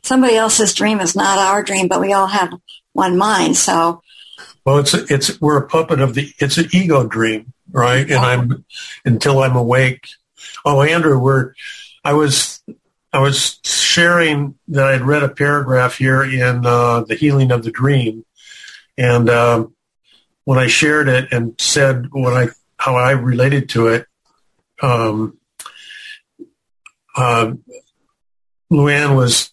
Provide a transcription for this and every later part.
somebody else's dream is not our dream, but we all have one mind. So, well, we're a puppet of it's an ego dream, right? And until I'm awake. Oh, Andrew, I was sharing that I'd read a paragraph here in The Healing of the Dream, and when I shared it and said how I related to it, Luann was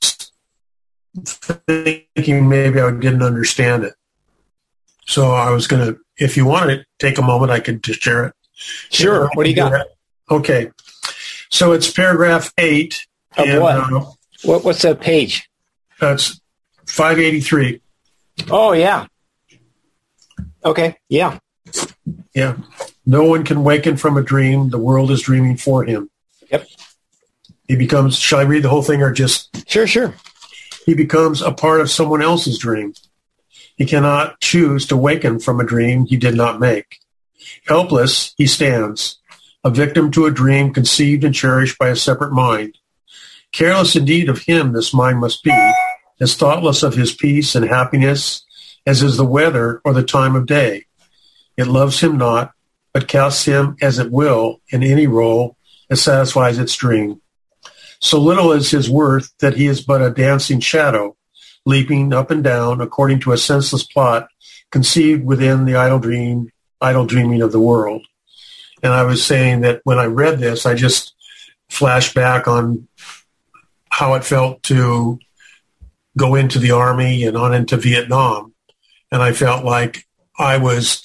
thinking maybe I didn't understand it. So I was going to, if you want to take a moment, I could just share it. Sure. What do you got? Okay. So it's paragraph 8. Of what? What's that page? That's 583. Oh, yeah. Okay. Yeah. Yeah. No one can waken from a dream. The world is dreaming for him. Yep. He becomes, shall I read the whole thing or just? Sure. He becomes a part of someone else's dream. He cannot choose to waken from a dream he did not make. Helpless, he stands, a victim to a dream conceived and cherished by a separate mind. Careless indeed of him this mind must be, as thoughtless of his peace and happiness as is the weather or the time of day. It loves him not, but casts him as it will in any role that satisfies its dream. So little is his worth that he is but a dancing shadow, leaping up and down according to a senseless plot conceived within the idle dreaming of the world. And I was saying that when I read this, I just flashed back on how it felt to go into the Army and on into Vietnam. And I felt like I was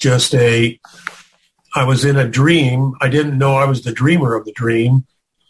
in a dream. I didn't know I was the dreamer of the dream.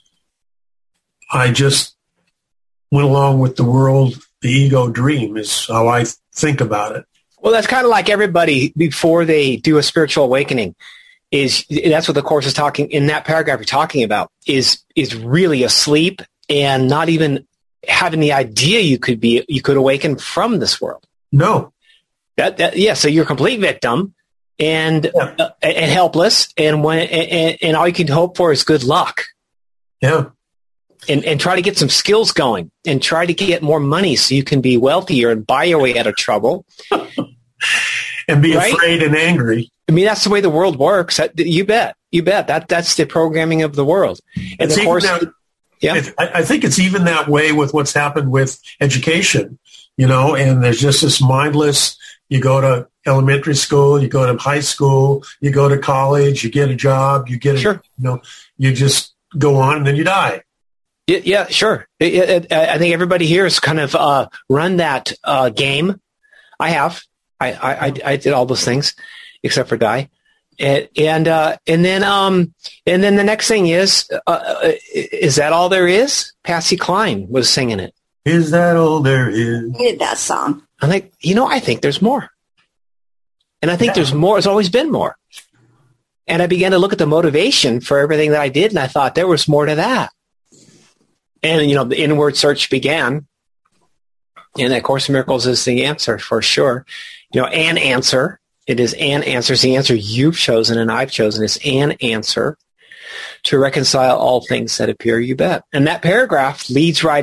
I just went along with the world. The ego dream is how I think about it. Well, that's kind of like everybody before they do a spiritual awakening. That's what the Course is talking in that paragraph you're talking about is really asleep and not even having the idea you could awaken from this world. No. So you're a complete victim and helpless, and all you can hope for is good luck. Yeah. And try to get some skills going and try to get more money so you can be wealthier and buy your way out of trouble. And be afraid and angry. I mean, that's the way the world works. You bet. That's the programming of the world. And of course, I think it's even that way with what's happened with education, and there's just this mindless, you go to elementary school, you go to high school, you go to college, you get a job, you get you just go on and then you die. Yeah, sure. I think everybody here has kind of run that game. I have. I did all those things except for die. And then the next thing is that all there is? Patsy Cline was singing it. Is that all there is? I did that song. I'm like, I think there's more. And I think there's more. There's always been more. And I began to look at the motivation for everything that I did, and I thought there was more to that. And, the inward search began. And that Course in Miracles is the answer for sure. An answer. It is an answer. It's the answer you've chosen and I've chosen. It's an answer to reconcile all things that appear, you bet. And that paragraph leads right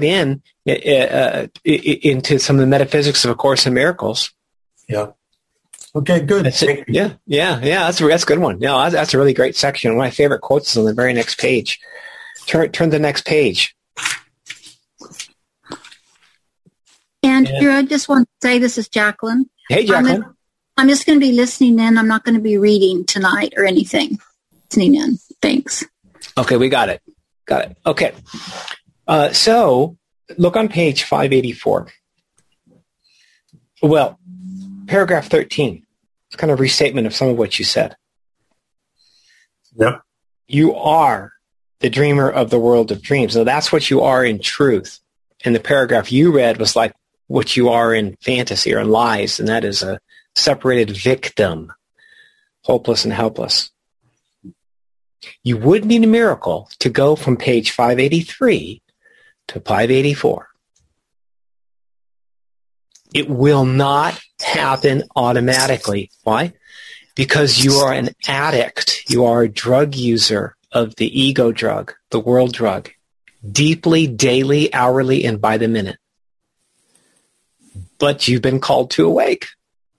into some of the metaphysics of A Course in Miracles. Yeah. Okay, good. Yeah. That's a good one. No, that's a really great section. One of my favorite quotes is on the very next page. Turn to the next page. Andrew, I just want to say this is Jacqueline. Hey, Jacqueline. I'm just going to be listening in. I'm not going to be reading tonight or anything. Listening in. Thanks. Okay, we got it. Okay. So look on page 584. Well, paragraph 13. It's kind of a restatement of some of what you said. Yep. You are the dreamer of the world of dreams. So that's what you are in truth. And the paragraph you read was like what you are in fantasy or in lies, and that is a separated victim, hopeless and helpless. You would need a miracle to go from page 583 to 584. It will not happen automatically. Why? Because you are an addict. You are a drug user of the ego drug, the world drug, deeply, daily, hourly, and by the minute. but you've been called to awake.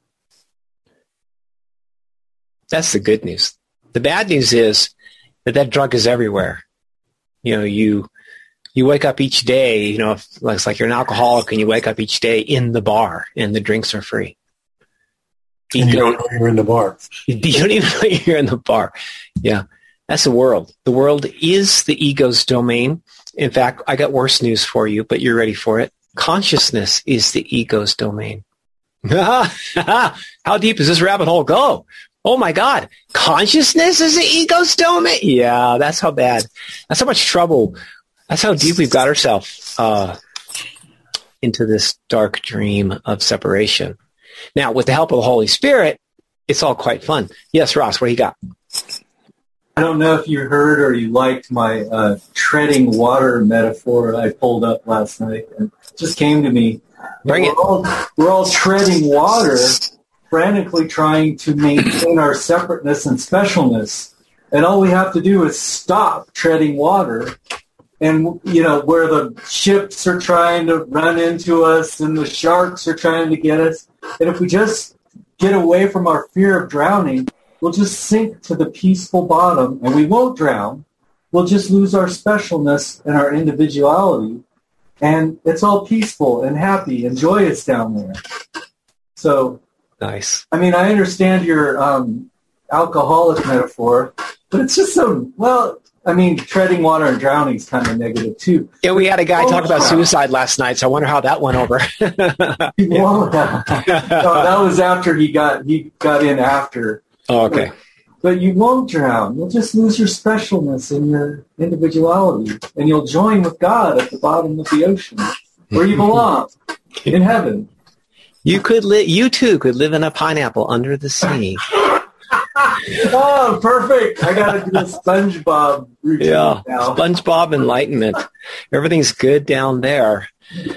That's the good news. The bad news is that drug is everywhere. You wake up each day, it's like you're an alcoholic and you wake up each day in the bar and the drinks are free. And you don't know you're in the bar. You don't even know you're in the bar. Yeah. That's the world. The world is the ego's domain. In fact, I got worse news for you, but you're ready for it. Consciousness is the ego's domain. How deep does this rabbit hole go? Oh my God. Consciousness is the ego's domain? Yeah, that's how bad. That's how much trouble. That's how deep we've got ourselves into this dark dream of separation. Now, with the help of the Holy Spirit, it's all quite fun. Yes, Ross, what do you got? I don't know if you heard or you liked my treading water metaphor I pulled up last night. It just came to me. Bring it. We're all treading water, frantically trying to maintain our separateness and specialness. And all we have to do is stop treading water. And, where the ships are trying to run into us and the sharks are trying to get us. And if we just get away from our fear of drowning, we'll just sink to the peaceful bottom, and we won't drown. We'll just lose our specialness and our individuality, and it's all peaceful and happy and joyous down there. So, nice. I mean, I understand your alcoholic metaphor, but it's just treading water and drowning is kind of negative, too. Yeah, we had a guy talk about suicide last night, so I wonder how that went over. No, that was after he got in after. Oh, okay. But you won't drown. You'll just lose your specialness and your individuality, and you'll join with God at the bottom of the ocean, where you belong, in heaven. You too could live in a pineapple under the sea. Oh, perfect. I got to do a SpongeBob routine now. SpongeBob enlightenment. Everything's good down there.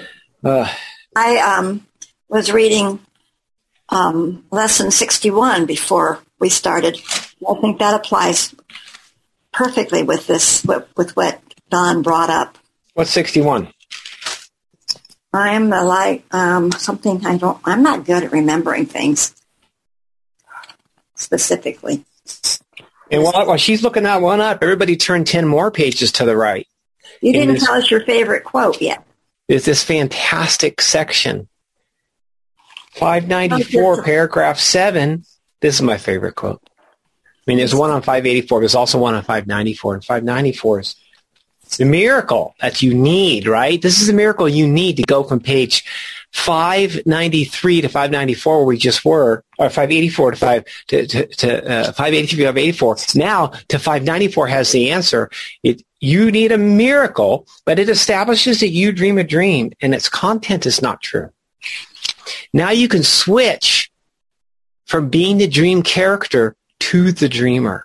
I was reading lesson 61 before we started. I think that applies perfectly with this, with what Don brought up. What's 61? I'm something I'm not good at remembering things specifically. And while she's looking that one up, everybody turn 10 more pages to the right. You didn't tell us your favorite quote yet. There's this fantastic section. 594, paragraph 7. This is my favorite quote. I mean, there's one on 584. There's also one on 594. And 594 is the miracle that you need, right? This is a miracle you need to go from page 593 to 594, where we just were, or 584 to 583 to 584. Now to 594 has the answer. You need a miracle, but it establishes that you dream a dream, and its content is not true. Now you can switch from being the dream character to the dreamer.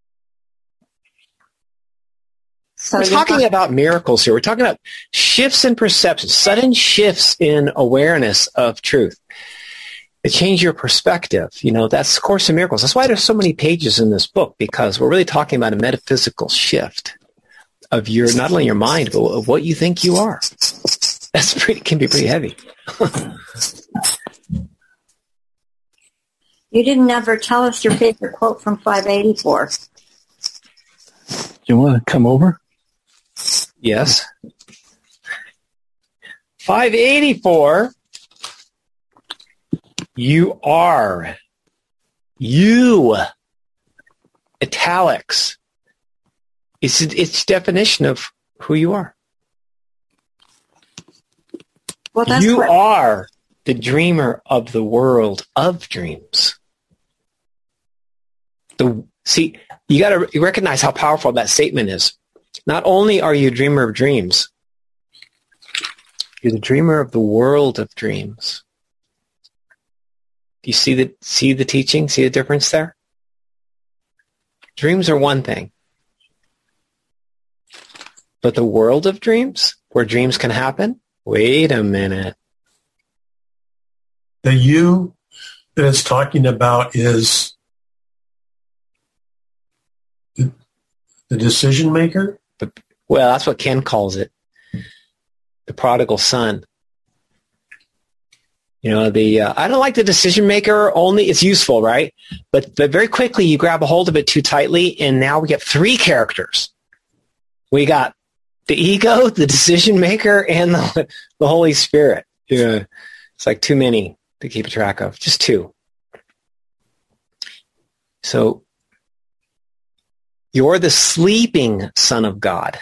So we're talking about miracles here. We're talking about shifts in perception, sudden shifts in awareness of truth. It changes your perspective. That's Course in Miracles. That's why there's so many pages in this book, because we're really talking about a metaphysical shift of not only your mind, but of what you think you are. Can be pretty heavy. You didn't ever tell us your favorite quote from 584. Do you want to come over? Yes. 584. You are. You. Italics. It's definition of who you are. Well, that's you are the dreamer of the world of dreams. You got to recognize how powerful that statement is. Not only are you a dreamer of dreams, you're the dreamer of the world of dreams. Do you see the teaching? See the difference there? Dreams are one thing. But the world of dreams, where dreams can happen, wait a minute. The you that it's talking about is the decision maker? Well, that's what Ken calls it. The prodigal son. You know, I don't like the decision maker only. It's useful, right? But very quickly you grab a hold of it too tightly, and now we get three characters. We got the ego, the decision maker, and the Holy Spirit. Yeah, it's like too many to keep track of. Just two. So you're the sleeping Son of God.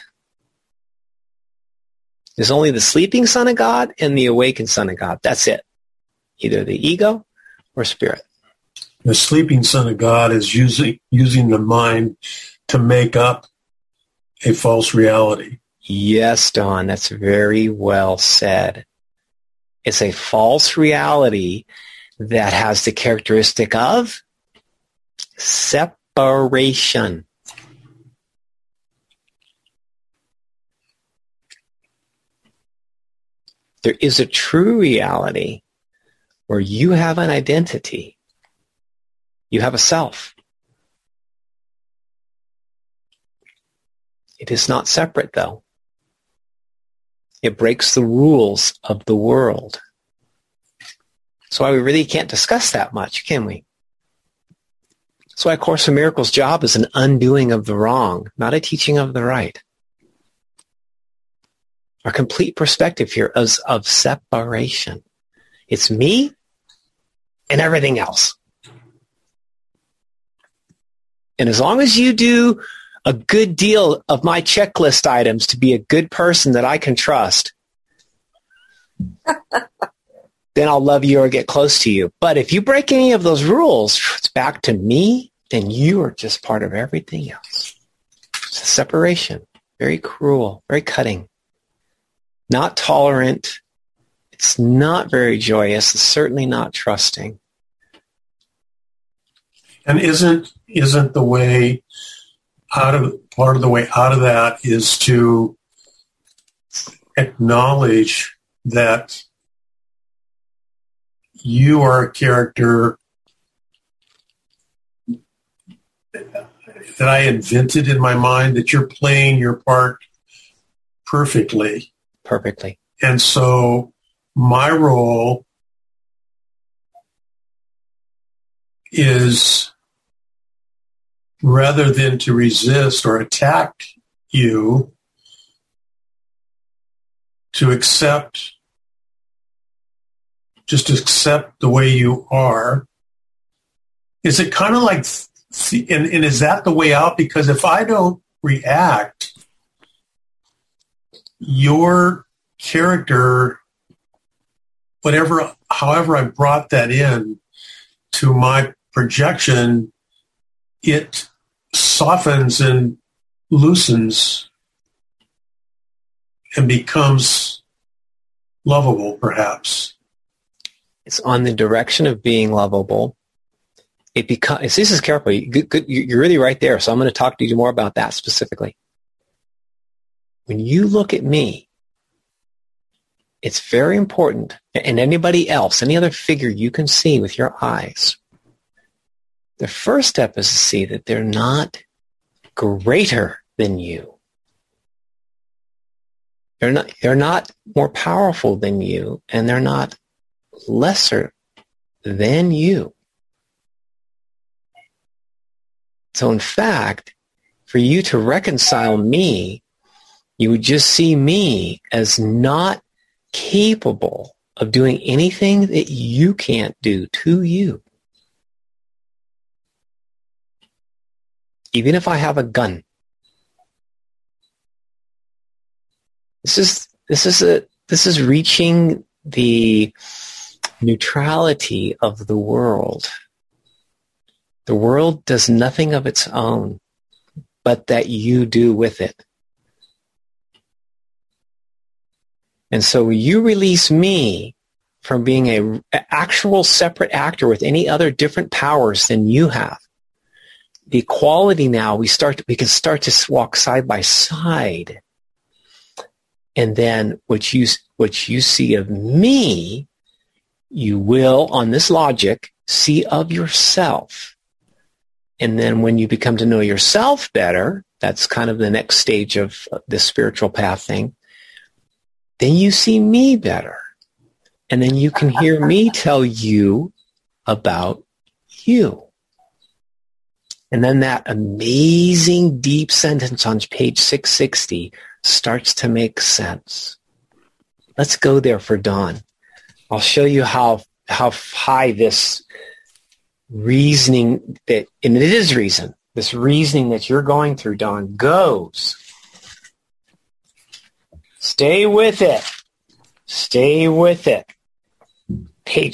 There's only the sleeping Son of God and the awakened Son of God. That's it. Either the ego or spirit. The sleeping Son of God is using the mind to make up a false reality. Yes, Don, that's very well said. It's a false reality that has the characteristic of separation. There is a true reality where you have an identity. You have a self. It is not separate, though. It breaks the rules of the world. That's why we really can't discuss that much, can we? That's why A Course in Miracles' job is an undoing of the wrong, not a teaching of the right. Our complete perspective here is of separation. It's me and everything else. And as long as you do a good deal of my checklist items to be a good person that I can trust, then I'll love you or get close to you. But if you break any of those rules, it's back to me, then you are just part of everything else. It's a separation. Very cruel, very cutting. Not tolerant. It's not very joyous. It's certainly not trusting. And isn't the way part of the way out of that is to acknowledge that you are a character that I invented in my mind, that you're playing your part perfectly. Perfectly. And so my role is, rather than to resist or attack you, to accept the way you are. Is it kind of like, and is that the way out? Because if I don't react, your character, however I brought that in to my projection, it softens and loosens and becomes lovable, perhaps. It's on the direction of being lovable. It becomes, this is careful. You're really right there. So I'm going to talk to you more about that specifically. When you look at me, it's very important, and anybody else, any other figure you can see with your eyes, the first step is to see that they're not greater than you. They're not more powerful than you, and they're not lesser than you. So in fact, for you to reconcile me, you would just see me as not capable of doing anything that you can't do to you. Even if I have a gun. This is reaching the neutrality of the world. The world does nothing of its own, but that you do with it. And so you release me from being an actual separate actor with any other different powers than you have. The equality now, we can start to walk side by side. And then what you see of me, you will, on this logic, see of yourself. And then when you become to know yourself better, that's kind of the next stage of this spiritual path thing, then you see me better. And then you can hear me tell you about you. And then that amazing deep sentence on page 660 starts to make sense. Let's go there for Dawn. I'll show you how high this reasoning and it is reason, this reasoning that you're going through, Dawn, goes. Stay with it. Stay with it. Page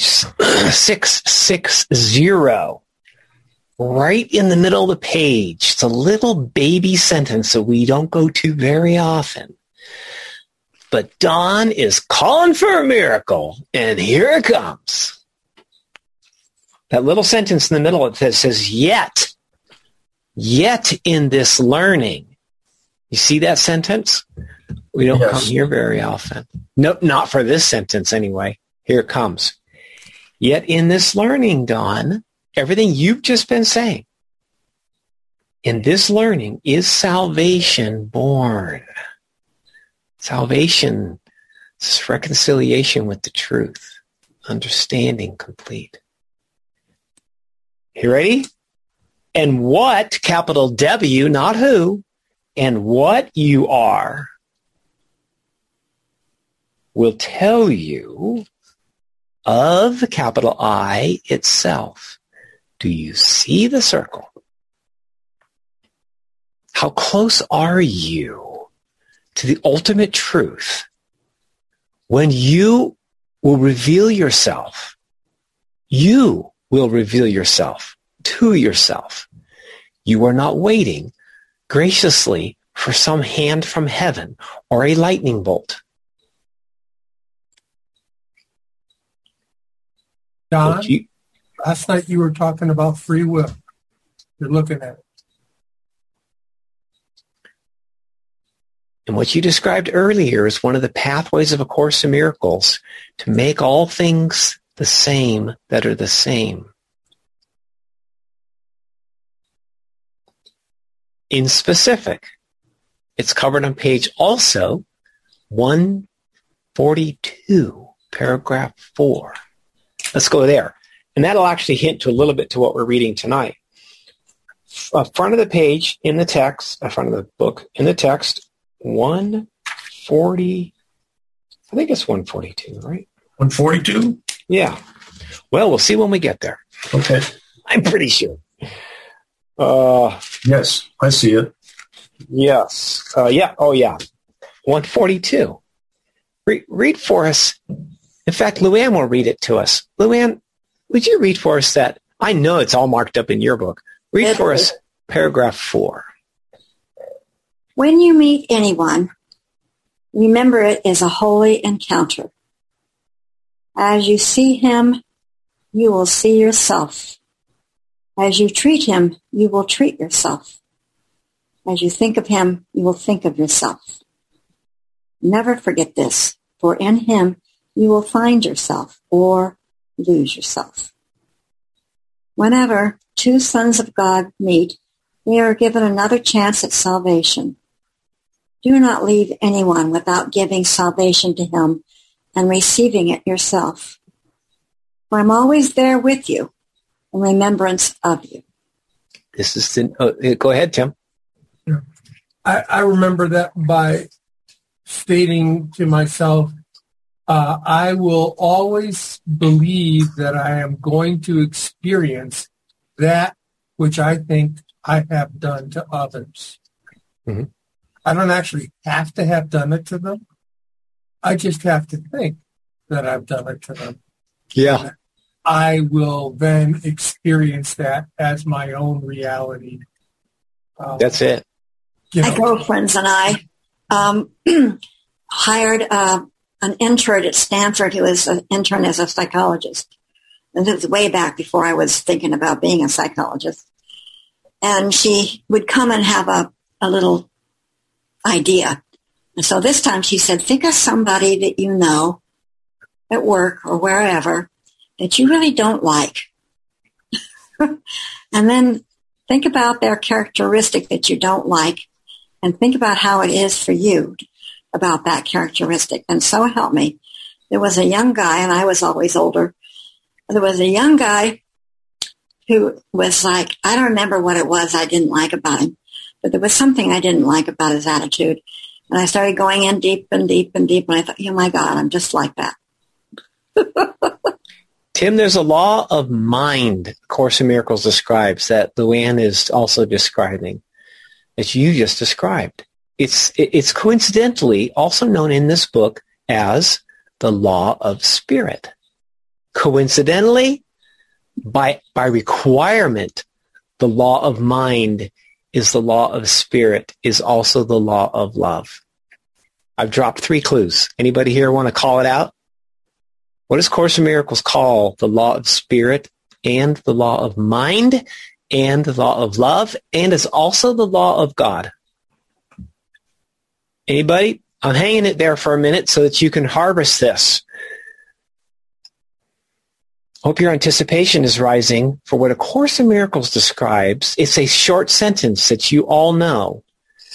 660. Right in the middle of the page. It's a little baby sentence that we don't go to very often. But Dawn is calling for a miracle, and here it comes. That little sentence in the middle that says, yet in this learning. You see that sentence? We don't come here very often. Nope, not for this sentence anyway. Here it comes. Yet in this learning, Dawn, everything you've just been saying, in this learning is salvation born. Salvation is reconciliation with the truth, understanding complete. You ready? And what, capital W, not who, and what you are will tell you of the capital I itself. Do you see the circle? How close are you to the ultimate truth when you will reveal yourself? You will reveal yourself to yourself. You are not waiting graciously for some hand from heaven or a lightning bolt. Don, last night you were talking about free will. You're looking at it. And what you described earlier is one of the pathways of A Course in Miracles to make all things the same that are the same. In specific, it's covered on page also 142, paragraph 4. Let's go there. And that'll actually hint to a little bit to what we're reading tonight. Front of the page in the text, front of the book in the text, 140, I think it's 142, right? 142? Yeah. Well, we'll see when we get there. Okay. I'm pretty sure. Yes, I see it. Yes. Yeah. Oh, yeah. 142. Read for us. In fact, Luann will read it to us. Luann, would you read for us that? I know it's all marked up in your book. Read for us paragraph 4. When you meet anyone, remember it is a holy encounter. As you see him, you will see yourself. As you treat him, you will treat yourself. As you think of him, you will think of yourself. Never forget this, for in him you will find yourself or lose yourself. Whenever two sons of God meet, they are given another chance at salvation. Do not leave anyone without giving salvation to him and receiving it yourself. For I'm always there with you in remembrance of you. This is go ahead, Tim. Yeah. I remember that by stating to myself, I will always believe that I am going to experience that which I think I have done to others. Mm-hmm. I don't actually have to have done it to them. I just have to think that I've done it to them. Yeah. And I will then experience that as my own reality. That's it. My girlfriends and I hired an intern at Stanford who was an intern as a psychologist. And this was way back before I was thinking about being a psychologist. And she would come and have a little idea. And so this time she said, think of somebody that you know at work or wherever that you really don't like. And then think about their characteristic that you don't like and think about how it is for you about that characteristic. And so help me, there was a young guy, and I was always older. There was a young guy who was like, I don't remember what it was I didn't like about him, but there was something I didn't like about his attitude. And I started going in deep and deep and deep, and I thought, oh my God, I'm just like that. Tim, there's a law of mind Course in Miracles describes that Luann is also describing, that you just described. It's coincidentally also known in this book as the law of spirit. Coincidentally, by requirement, the law of mind is the law of spirit, is also the law of love. I've dropped 3 clues. Anybody here want to call it out? What does Course in Miracles call the law of spirit and the law of mind and the law of love, and is also the law of God? Anybody? I'm hanging it there for a minute so that you can harvest this. Hope your anticipation is rising for what A Course in Miracles describes. It's a short sentence that you all know.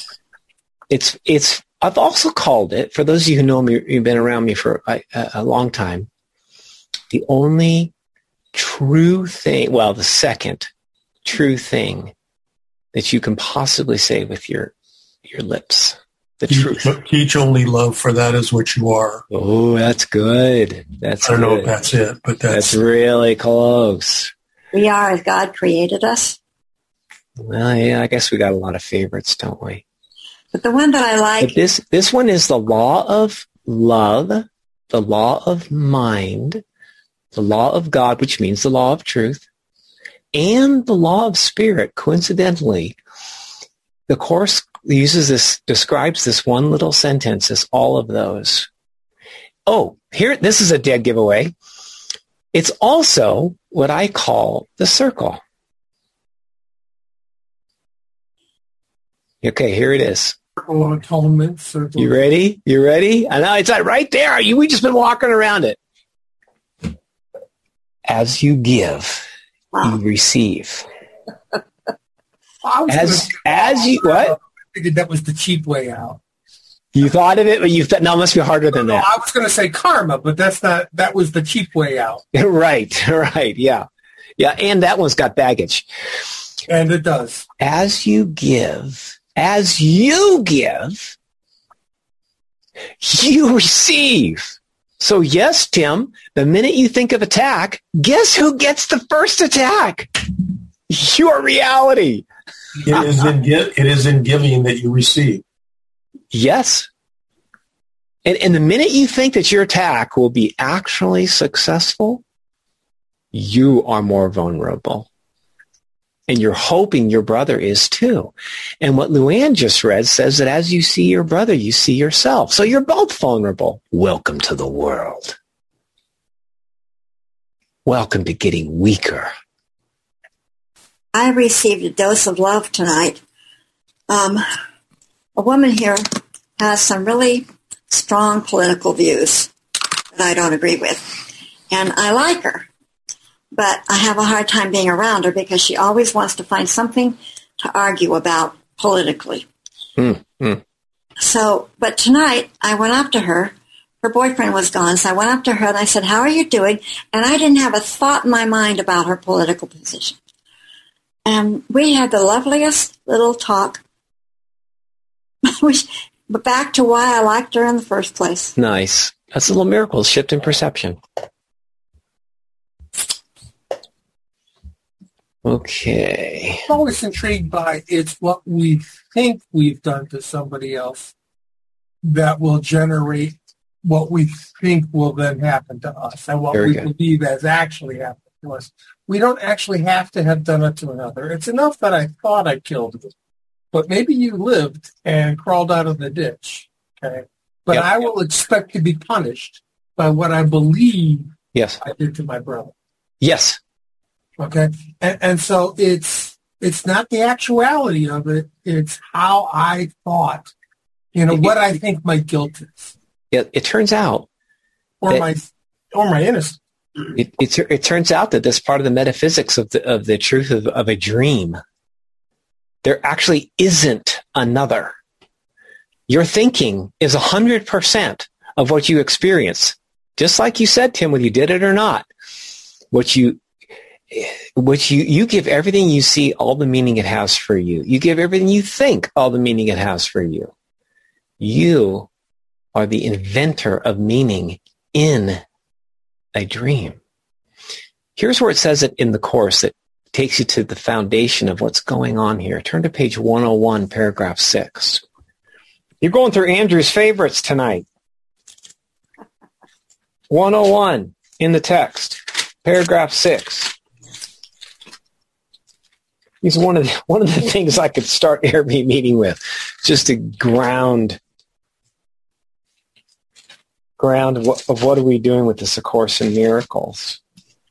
I've also called it, for those of you who know me, you've been around me for a long time, the only true thing, well, the second true thing that you can possibly say with your lips. The truth. Teach only love, for that is what you are. Oh, that's good. I don't know if that's it, but that's really close. We are as God created us. Well, yeah, I guess we got a lot of favorites, don't we? But the one that I like... But this one is the law of love, the law of mind, the law of God, which means the law of truth, and the law of spirit. Coincidentally, the Course describes this one little sentence as all of those. Oh, this is a dead giveaway. It's also what I call the circle. Okay, here it is. Circle of atonement. Circle. You ready? You ready? I know it's right there. We just been walking around it. As you give, you receive. As you what? I figured that was the cheap way out. You thought of it, but it must be harder than that. I was going to say karma, but that was the cheap way out. Right, yeah. Yeah, and that one's got baggage. And it does. As you give, you receive. So yes, Tim, the minute you think of attack, guess who gets the first attack? Your reality. It is in giving that you receive. Yes. And the minute you think that your attack will be actually successful, you are more vulnerable. And you're hoping your brother is too. And what Luann just read says that as you see your brother, you see yourself. So you're both vulnerable. Welcome to the world. Welcome to getting weaker. I received a dose of love tonight. A woman here has some really strong political views that I don't agree with. And I like her. But I have a hard time being around her because she always wants to find something to argue about politically. So, but tonight I went up to her. Her boyfriend was gone, so I went up to her and I said, "How are you doing?" And I didn't have a thought in my mind about her political position. And we had the loveliest little talk. But back to why I liked her in the first place. Nice. That's a little miracle, shift in perception. Okay. I'm always intrigued by it's what we think we've done to somebody else that will generate what we think will then happen to us and what we believe has actually happened to us. We don't actually have to have done it to another. It's enough that I thought I killed you, but maybe you lived and crawled out of the ditch. Okay, but I will expect to be punished by what I believe I did to my brother. Yes. Okay, and so it's not the actuality of it; it's how I thought, what I think my guilt is. It turns out, or my innocence. It turns out that that's part of the metaphysics of the truth of a dream. There actually isn't another. Your thinking is 100% of what you experience. Just like you said, Tim, whether you did it or not, you give everything you see all the meaning it has for you. You give everything you think all the meaning it has for you. You are the inventor of meaning in a dream. Here's where it says it in the course that takes you to the foundation of what's going on here. Turn to page 101, paragraph 6. You're going through Andrew's favorites tonight. 101 in the text, paragraph 6. He's one of the things I could start every meeting with, just to ground of what are we doing with this A Course in Miracles.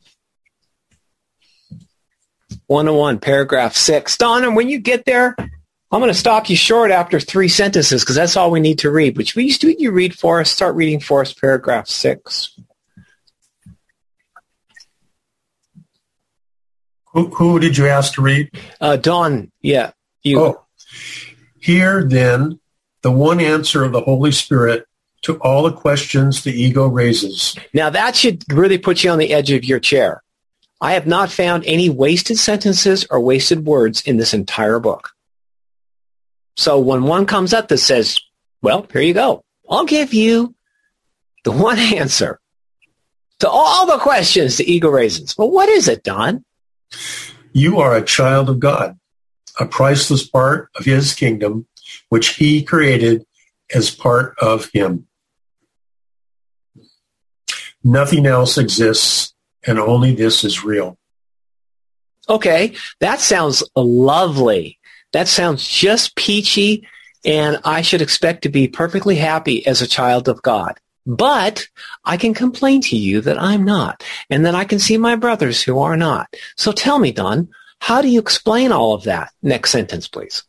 101, paragraph 6. Donna, when you get there, I'm going to stop you short after 3 sentences because that's all we need to read. Which means you read for us. Start reading for us, paragraph 6. Who did you ask to read? Dawn, yeah. You. Oh. Hear, then, the one answer of the Holy Spirit to all the questions the ego raises. Now, that should really put you on the edge of your chair. I have not found any wasted sentences or wasted words in this entire book. So when one comes up that says, well, here you go. I'll give you the one answer to all the questions the ego raises. Well, what is it, Don? You are a child of God, a priceless part of his kingdom, which he created as part of him. Nothing else exists, and only this is real. Okay, that sounds lovely. That sounds just peachy, and I should expect to be perfectly happy as a child of God. But I can complain to you that I'm not, and then I can see my brothers who are not. So tell me, Don, how do you explain all of that? Next sentence, please.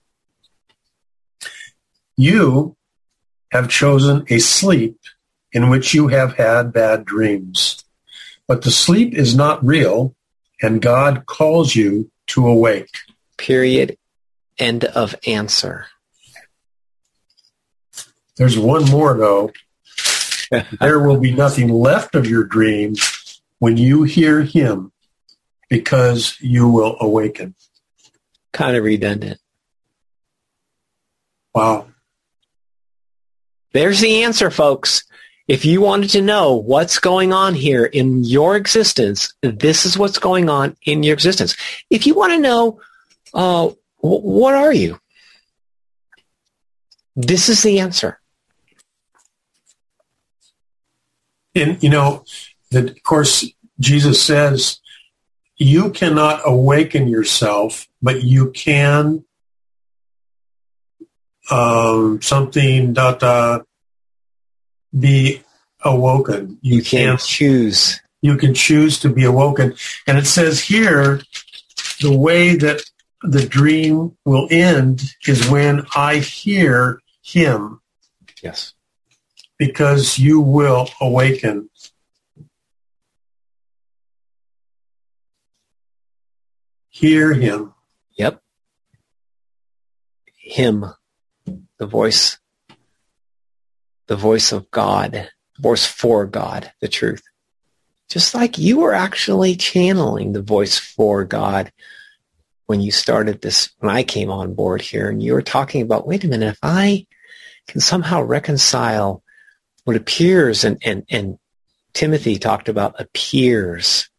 You have chosen a sleep in which you have had bad dreams. But the sleep is not real, and God calls you to awake. Period. End of answer. There's one more, though. There will be nothing left of your dream when you hear him, because you will awaken. Kind of redundant. Wow. There's the answer, folks. If you wanted to know what's going on here in your existence, this is what's going on in your existence. If you want to know, what are you? This is the answer. And, of course, Jesus says, you cannot awaken yourself, but you can be awoken. You can choose. You can choose to be awoken. And it says here, the way that the dream will end is when I hear him. Yes. Because you will awaken. Hear him. Yep. Him. The voice of God, voice for God, the truth. Just like you were actually channeling the voice for God when you started this, when I came on board here, and you were talking about, wait a minute, if I can somehow reconcile what appears, and Timothy talked about appears,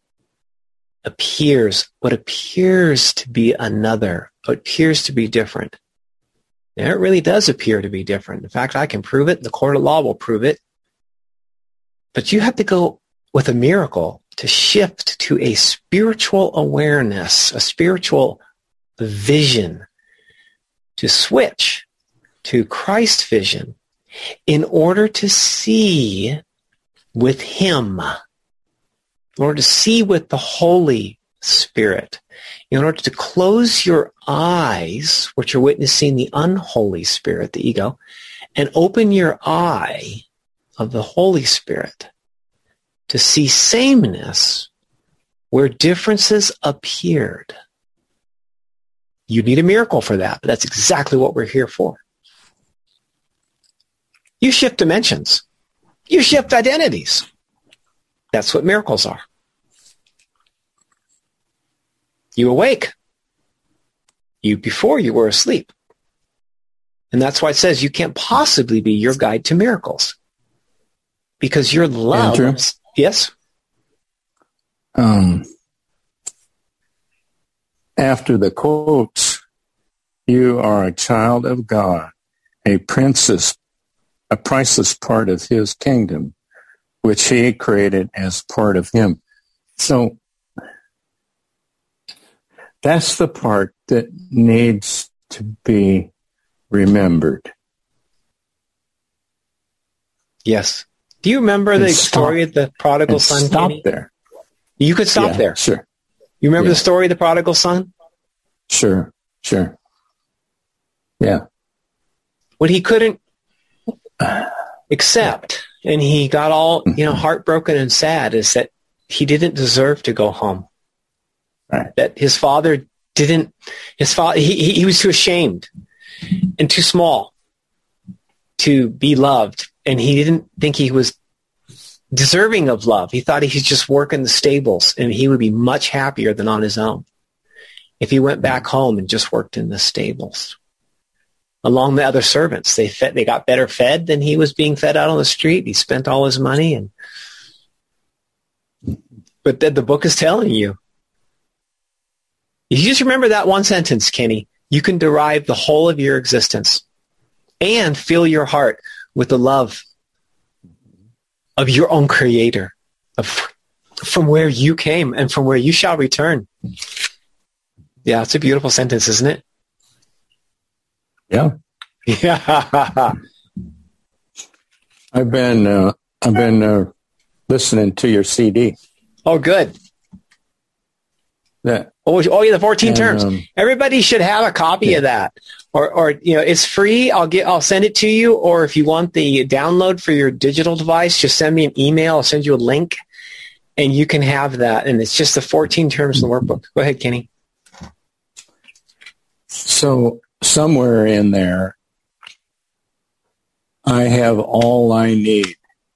what appears to be another, what appears to be different. Now, it really does appear to be different. In fact, I can prove it. The court of law will prove it. But you have to go with a miracle to shift to a spiritual awareness, a spiritual vision, to switch to Christ vision in order to see with him, in order to see with the Holy Spirit, in order to close your eyes, which are witnessing the unholy spirit, the ego, and open your eye of the Holy Spirit to see sameness where differences appeared. You need a miracle for that, but that's exactly what we're here for. You shift dimensions. You shift identities. That's what miracles are. You awake. Before you were asleep. And that's why it says you can't possibly be your guide to miracles. Because your love. Andrew? Yes? After the quotes, you are a child of God, a princess, a priceless part of his kingdom, which he created as part of him. So that's the part that needs to be remembered. Yes. Do you remember the story of the prodigal son? Stop Kenny? there. You could stop there. Sure. You remember Yeah. the story of the prodigal son? Sure. Yeah. What he couldn't accept, and he got all heartbroken and sad, is that he didn't deserve to go home. Right. That his father didn't. His father, he was too ashamed and too small to be loved, and he didn't think he was deserving of love. He thought he could just work in the stables, and he would be much happier than on his own if he went back home and just worked in the stables. Along the other servants, they got better fed than he was being fed out on the street. He spent all his money, but the book is telling you. If you just remember that one sentence, Kenny, you can derive the whole of your existence and fill your heart with the love of your own Creator, from where you came and from where you shall return. Yeah, it's a beautiful sentence, isn't it? Yeah. Yeah. I've been listening to your CD. Oh, good. That Oh, yeah, the 14 terms. Everybody should have a copy of that. Or it's free. I'll send it to you. Or if you want the download for your digital device, just send me an email. I'll send you a link, and you can have that. And it's just the 14 terms in the workbook. Go ahead, Kenny. So somewhere in there, I have all I need.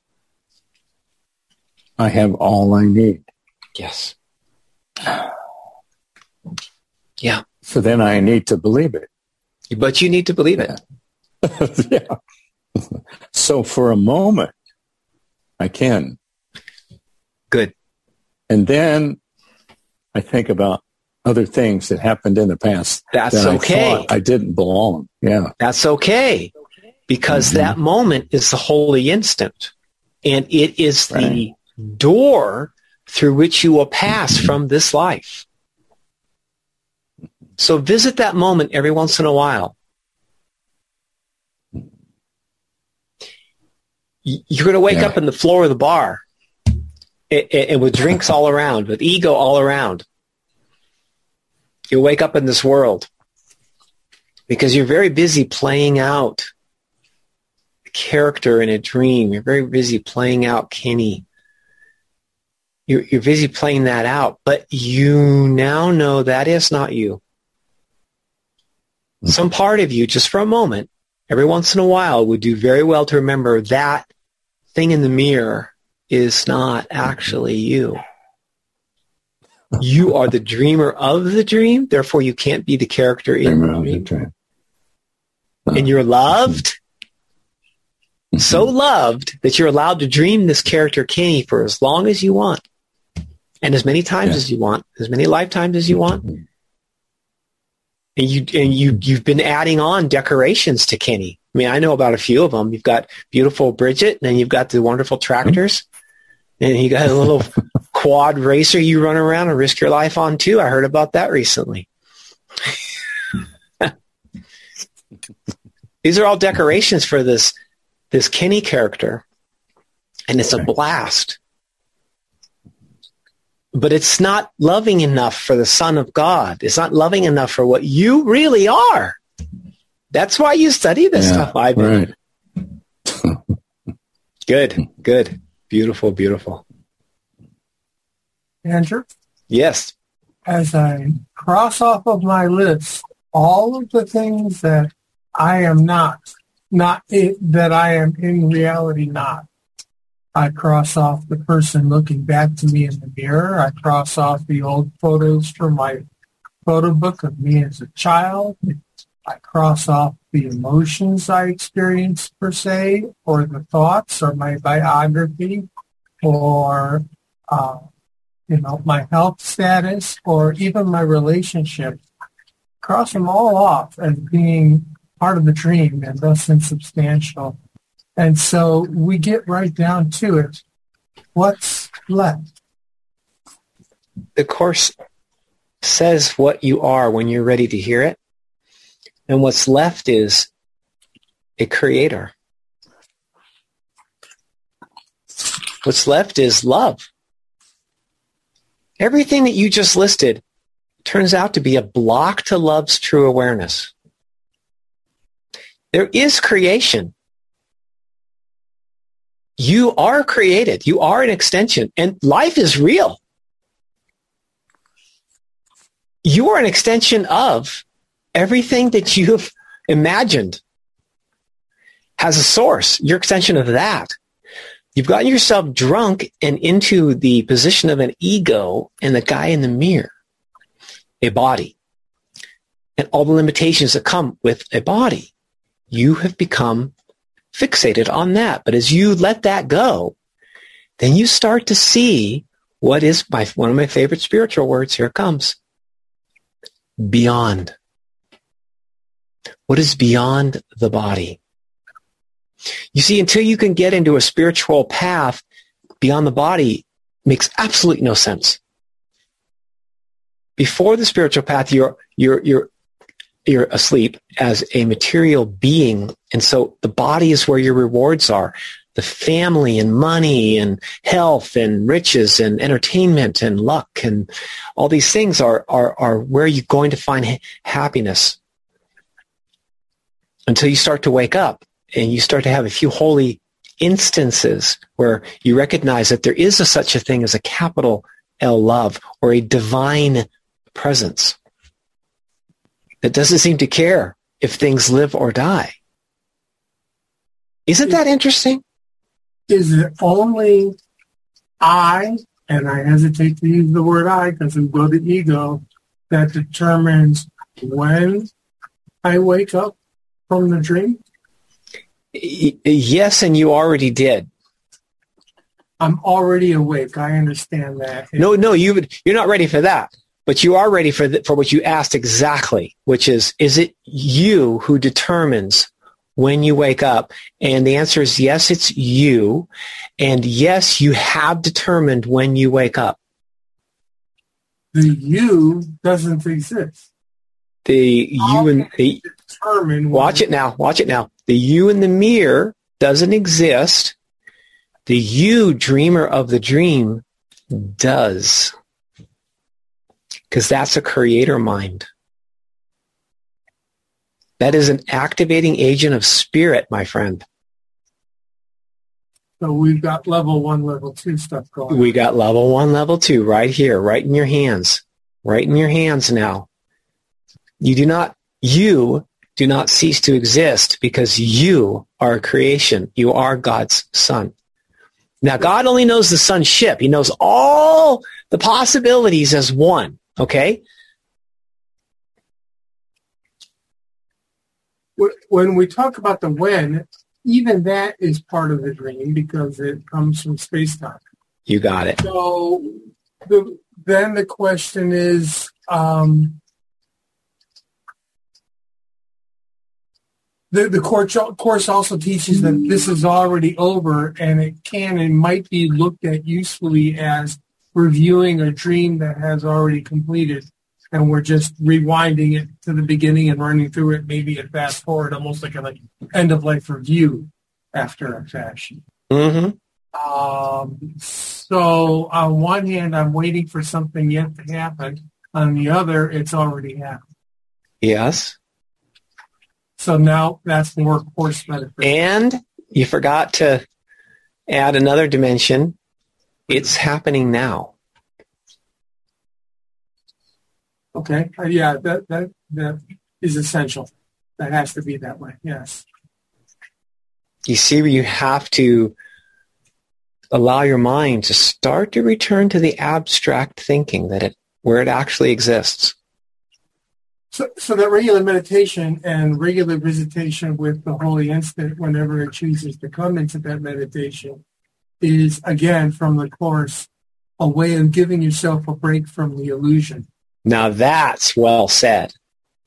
I have all I need. Yes. Yeah. So then I need to believe it. But you need to believe it. Yeah. So for a moment, I can. Good. And then I think about other things that happened in the past. That's that okay. I thought I didn't belong. Yeah. That's okay. Because that moment is the holy instant. And it is the door through which you will pass from this life. So visit that moment every once in a while. You're going to wake up in the floor of the bar and with drinks all around, with ego all around. You wake up in this world because you're very busy playing out a character in a dream. You're very busy playing out Kenny. You're busy playing that out, but you now know that is not you. Some part of you, just for a moment, every once in a while, would do very well to remember that thing in the mirror is not actually you. You are the dreamer of the dream, therefore you can't be the character in the dream. And you're loved, so loved that you're allowed to dream this character Kenny for as long as you want, and as many times as you want, as many lifetimes as you want. And you've been adding on decorations to Kenny. I mean, I know about a few of them. You've got beautiful Bridget, and then you've got the wonderful tractors, and you got a little quad racer you run around and risk your life on too. I heard about that recently. These are all decorations for this Kenny character, and it's a blast. But it's not loving enough for the Son of God. It's not loving enough for what you really are. That's why you study this stuff, Ivan. Right. Good. Beautiful. Andrew? Yes. As I cross off of my list all of the things that I am not that I am in reality not, I cross off the person looking back to me in the mirror. I cross off the old photos from my photo book of me as a child. I cross off the emotions I experienced per se, or the thoughts, or my biography, or my health status, or even my relationship. Cross them all off as being part of the dream and thus insubstantial. And so we get right down to it. What's left? The Course says what you are when you're ready to hear it. And what's left is a creator. What's left is love. Everything that you just listed turns out to be a block to love's true awareness. There is creation. You are created. You are an extension. And life is real. You are an extension of everything that you've imagined has a source. You're an extension of that. You've gotten yourself drunk and into the position of an ego and the guy in the mirror, a body, and all the limitations that come with a body. You have become fixated on that. But as you let that go, then you start to see what is one of my favorite spiritual words. Here it comes. Beyond. What is beyond the body? You see, until you can get into a spiritual path beyond the body, makes absolutely no sense. Before the spiritual path, you're asleep as a material being, and so the body is where your rewards are. The family and money and health and riches and entertainment and luck and all these things are where you're going to find happiness. Until you start to wake up and you start to have a few holy instances where you recognize that there is such a thing as a capital L love, or a divine presence that doesn't seem to care if things live or die. Isn't that interesting? Is it only I, and I hesitate to use the word I because we go to ego, that determines when I wake up from the dream? Yes, and you already did. I'm already awake. I understand that. No, you're not ready for that. But you are ready for what you asked exactly, which is it you who determines when you wake up? And the answer is yes, it's you. And yes, you have determined when you wake up. The you doesn't exist. The you and the determine. Watch it now. The you in the mirror doesn't exist. The you, dreamer of the dream, does. Because that's a creator mind. That is an activating agent of spirit, my friend. So we've got level 1, level 2 stuff going on. We got level 1, level 2 right here, right in your hands. Right in your hands now. You do not cease to exist because you are a creation. You are God's son. Now, God only knows the sonship. He knows all the possibilities as one. Okay? When we talk about the when, even that is part of the dream because it comes from space-time. You got it. So then the question is, the course also teaches that this is already over, and it can and might be looked at usefully as reviewing a dream that has already completed, and we're just rewinding it to the beginning and running through it, maybe a fast forward, almost like an end-of-life review after a fashion. Mm-hmm. So on one hand, I'm waiting for something yet to happen. On the other, it's already happened. Yes. So now that's more course metaphysics. And you forgot to add another dimension. It's happening now. Okay. Yeah, that is essential. That has to be that way. Yes. You see, you have to allow your mind to start to return to the abstract thinking where it actually exists. So that regular meditation and regular visitation with the Holy Instant whenever it chooses to come into that meditation is, again, from the Course, a way of giving yourself a break from the illusion. Now that's well said.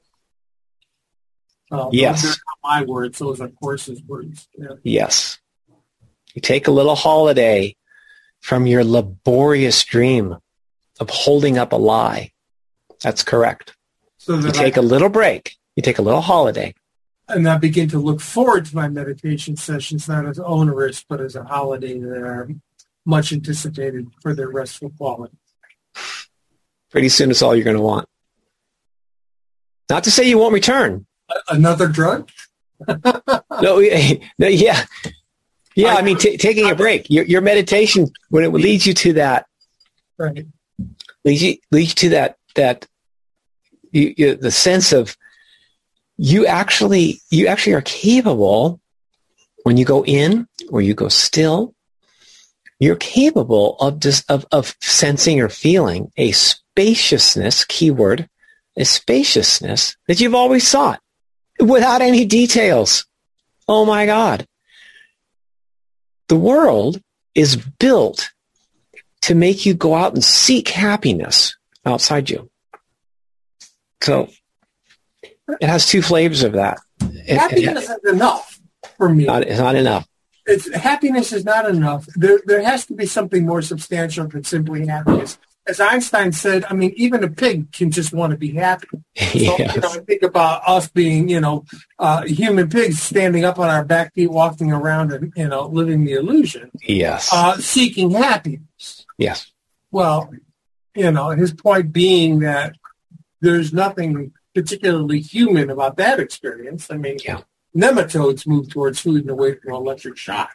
Yes. Those are not my words. Those are Course's words. Yeah. Yes. You take a little holiday from your laborious dream of holding up a lie. That's correct. So that you take a little break. You take a little holiday. And I begin to look forward to my meditation sessions, not as onerous, but as a holiday that are much anticipated for their restful quality. Pretty soon it's all you're going to want. Not to say you won't return. Another drug? No, yeah. Yeah, I mean, taking a break. Your meditation, when it leads you to that, right, leads you to that the sense of you actually are capable, when you go in or you go still, you're capable of sensing or feeling a spaciousness, keyword, a spaciousness that you've always sought without any details. Oh my God. The world is built to make you go out and seek happiness outside you. So it has two flavors of that. Happiness isn't enough for me. It's not enough. Happiness is not enough. There has to be something more substantial than simply happiness. As Einstein said, I mean, even a pig can just want to be happy. Yes. So, I think about us being, human pigs standing up on our back feet, walking around and, living the illusion. Yes. Seeking happiness. Yes. Well, his point being that there's nothing particularly human about that experience. I mean, nematodes move towards food and away from electric shock.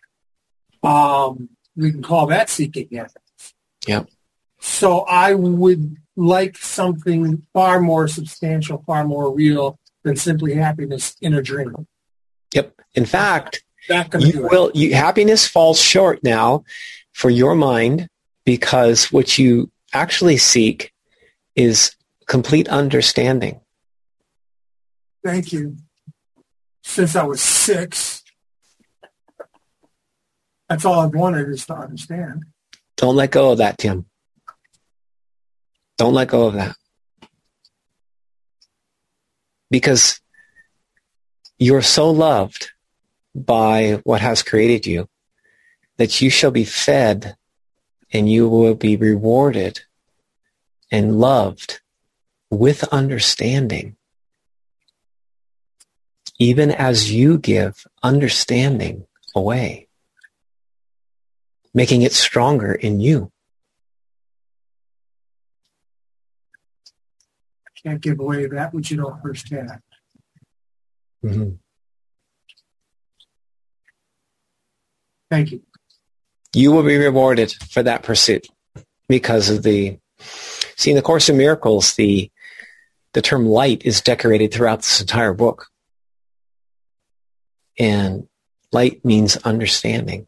We can call that seeking happiness. Yeah. So I would like something far more substantial, far more real than simply happiness in a dream. Yep. In fact, happiness falls short now for your mind, because what you actually seek is complete understanding. Thank you. Since I was 6, that's all I've wanted is to understand. Don't let go of that, Tim. Don't let go of that. Because you're so loved by what has created you that you shall be fed and you will be rewarded and loved with understanding, even as you give understanding away, making it stronger in you. Can't give away that which you don't first have. Mm-hmm. Thank you. You will be rewarded for that pursuit because of in the Course in Miracles, the term light is decorated throughout this entire book. And light means understanding.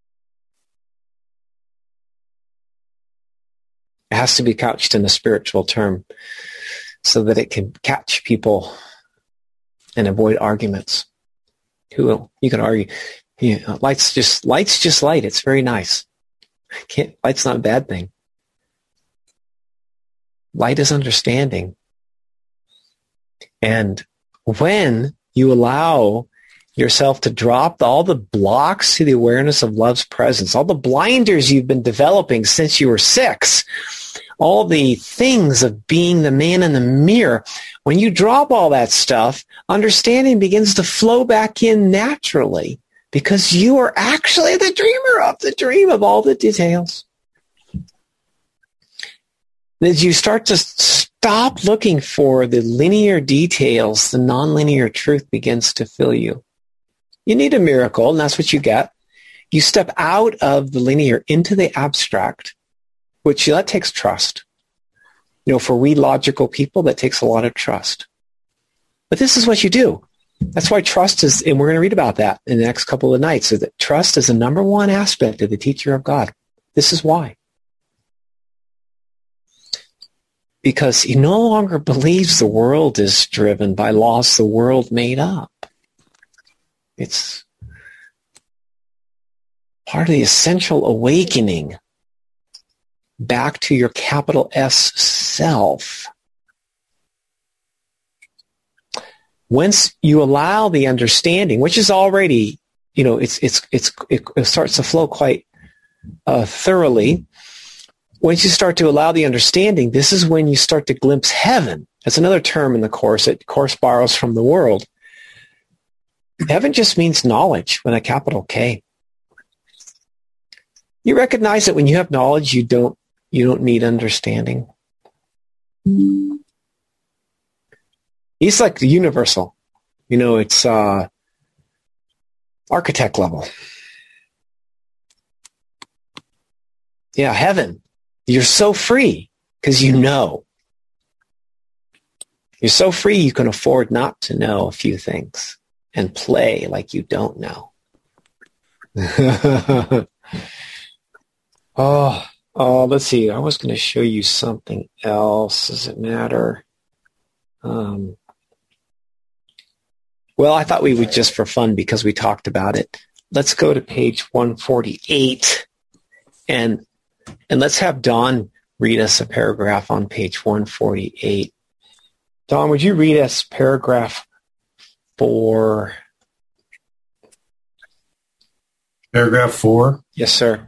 It has to be couched in a spiritual term so that it can catch people and avoid arguments. You can argue. Light's just light. It's very nice. Light's not a bad thing. Light is understanding. And when you allow yourself to drop all the blocks to the awareness of love's presence, all the blinders you've been developing since you were 6, all the things of being the man in the mirror, when you drop all that stuff, understanding begins to flow back in naturally because you are actually the dreamer of the dream of all the details. As you start to stop looking for the linear details, the nonlinear truth begins to fill you. You need a miracle, and that's what you get. You step out of the linear into the abstract, which that takes trust. For we logical people, that takes a lot of trust. But this is what you do. That's why trust is, and we're going to read about that in the next couple of nights, so that trust is the number one aspect of the teacher of God. This is why. Because he no longer believes the world is driven by laws the world made up. It's part of the essential awakening back to your capital S self. Once you allow the understanding, which is already, it starts to flow quite thoroughly. Once you start to allow the understanding, this is when you start to glimpse heaven. That's another term in the Course that Course borrows from the world. Heaven just means knowledge with a capital K. You recognize that when you have knowledge, you don't need understanding. It's like the universal. It's architect level. Yeah, heaven. You're so free because you know. You're so free you can afford not to know a few things and play like you don't know. Let's see. I was going to show you something else. Does it matter? Well, I thought we would just for fun because we talked about it. Let's go to page 148 and let's have Dawn read us a paragraph on page 148. Dawn, would you read us paragraph 4? Paragraph 4? Yes, sir.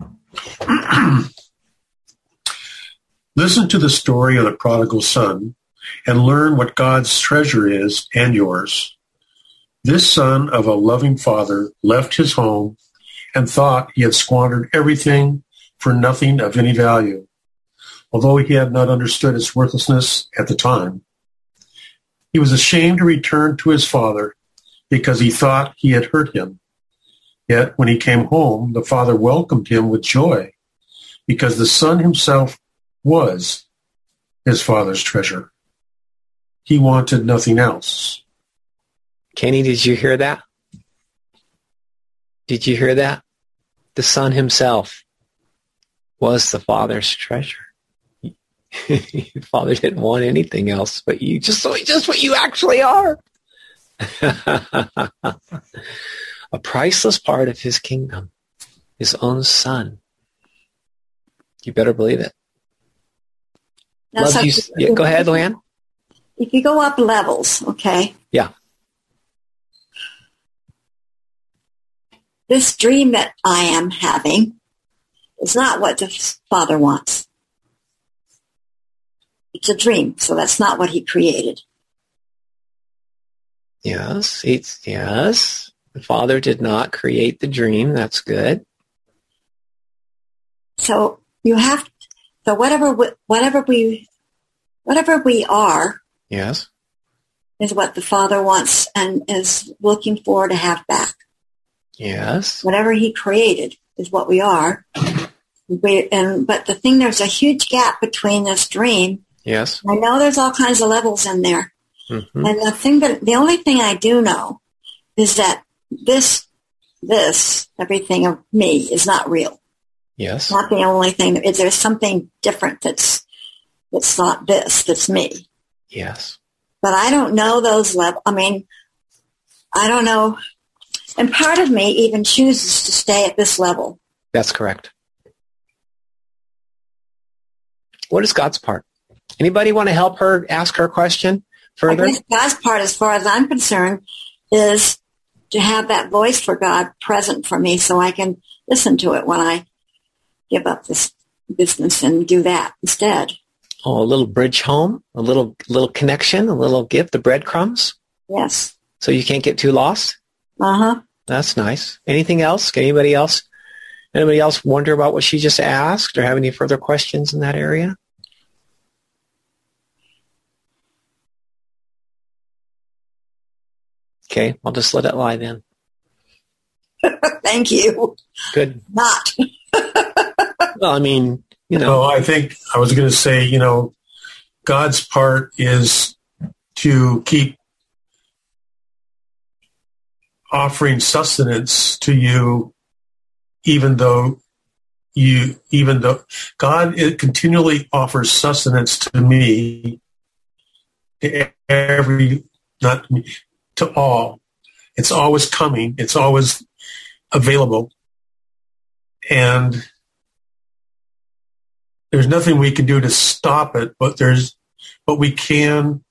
Listen to the story of the prodigal son and learn what God's treasure is and yours. This son of a loving father left his home and thought he had squandered everything for nothing of any value, although he had not understood its worthlessness at the time. He was ashamed to return to his father because he thought he had hurt him. Yet when he came home, the father welcomed him with joy because the son himself was his father's treasure. He wanted nothing else. Kenny, did you hear that? Did you hear that? The son himself was the father's treasure. The father didn't want anything else but you, just what you actually are. A priceless part of his kingdom, his own son. You better believe it. Now, Love you. Yeah, go ahead, Luann. If you go up levels, okay? Yeah. This dream that I am having is not what the Father wants. It's a dream, so that's not what he created. Yes. The Father did not create the dream. That's good. So whatever we are, yes, is what the Father wants and is looking for to have back. Yes. Whatever he created is what we are. But the thing, there's a huge gap between this dream. Yes. I know there's all kinds of levels in there. Mm-hmm. And the only thing I do know is that this, everything of me is not real. Yes. Not the only thing. There's something different that's not this, that's me. Yes. But I don't know those levels. I mean, I don't know. And part of me even chooses to stay at this level. That's correct. What is God's part? Anybody want to help her ask her question further? I guess God's part, as far as I'm concerned, is to have that voice for God present for me so I can listen to it when I give up this business and do that instead. Oh, a little bridge home, a little connection, a little gift, the breadcrumbs. Yes. So you can't get too lost? Uh-huh. That's nice. Anything else? Can anybody else wonder about what she just asked or have any further questions in that area? Okay, I'll just let it lie then. Thank you. Good. Not. Well, I mean, No, I think I was going to say, God's part is to keep offering sustenance to you, even though God continually offers sustenance to me, not me, to all. It's always coming. It's always available. And there's nothing we can do to stop it, but we can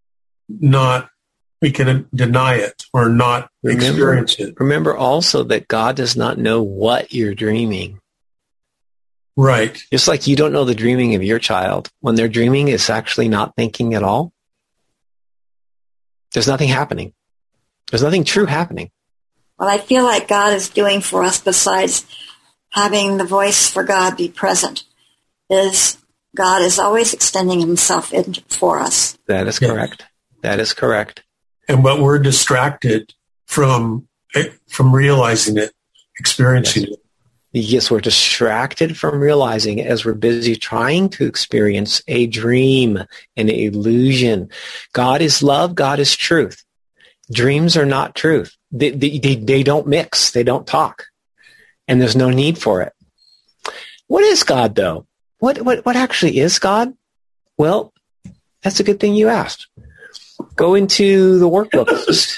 deny it or not experience it. Remember also that God does not know what you're dreaming. Right. Just like you don't know the dreaming of your child. When they're dreaming, it's actually not thinking at all. There's nothing happening. There's nothing true happening. What I feel like God is doing for us, besides having the voice for God be present, is God is always extending himself in for us. That is correct. That is correct. But we're distracted from realizing it, experiencing it. Yes, we're distracted from realizing it as we're busy trying to experience a dream, an illusion. God is love. God is truth. Dreams are not truth. They don't mix. They don't talk. And there's no need for it. What is God, though? What actually is God? Well, that's a good thing you asked. Go into the workbook.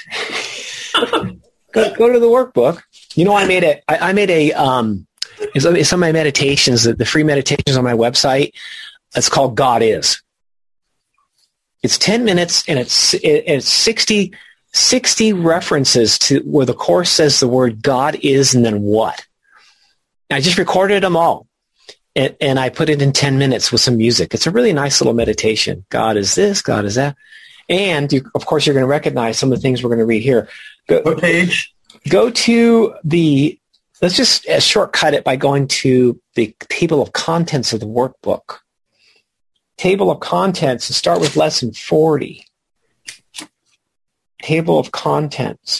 go to the workbook. You know, I made some of my meditations, the free meditations on my website. It's called God Is. It's 10 minutes and it's 60 references to where the Course says the word God is and then what. I just recorded them all. And I put it in 10 minutes with some music. It's a really nice little meditation. God is this, God is that. And, of course, you're going to recognize some of the things we're going to read here. What page? Go to let's just shortcut it by going to the table of contents of the workbook. Table of contents, start with lesson 40. Table of contents.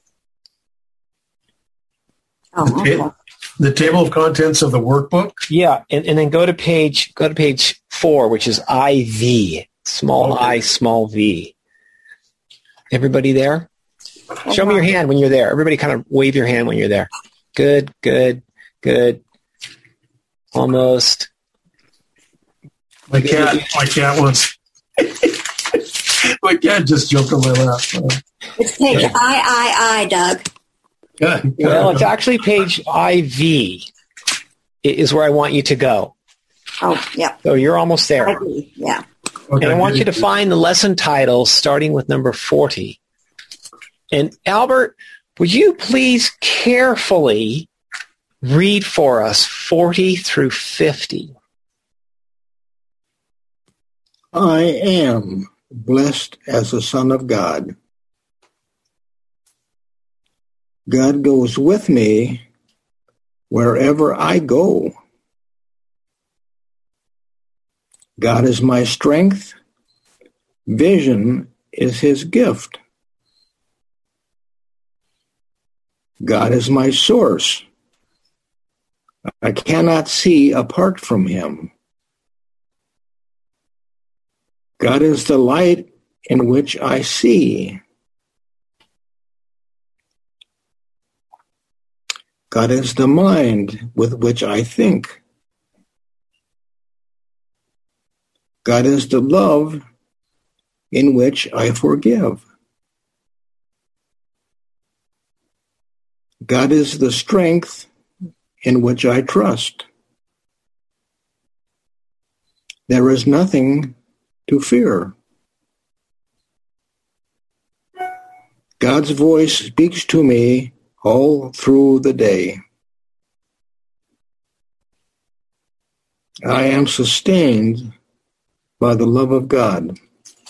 Oh, okay. The table of contents of the workbook? Yeah, and then go to page 4, which is IV, small I, small V. Everybody there? Show me your hand when you're there. Everybody kind of wave your hand when you're there. Good. Almost. My cat wants. My cat just jumped on my lap. It's page I, Doug. Good. Well, it's actually page IV is where I want you to go. Oh, yeah. So you're almost there. Yeah. Okay. And I want you to find the lesson titles starting with number 40. And Albert, would you please carefully read for us 40 through 50? I am blessed as a son of God. God goes with me wherever I go. God is my strength. Vision is his gift. God is my source. I cannot see apart from him. God is the light in which I see. God is the mind with which I think. God is the love in which I forgive. God is the strength in which I trust. There is nothing to fear. God's voice speaks to me all through the day. I am sustained by the love of God.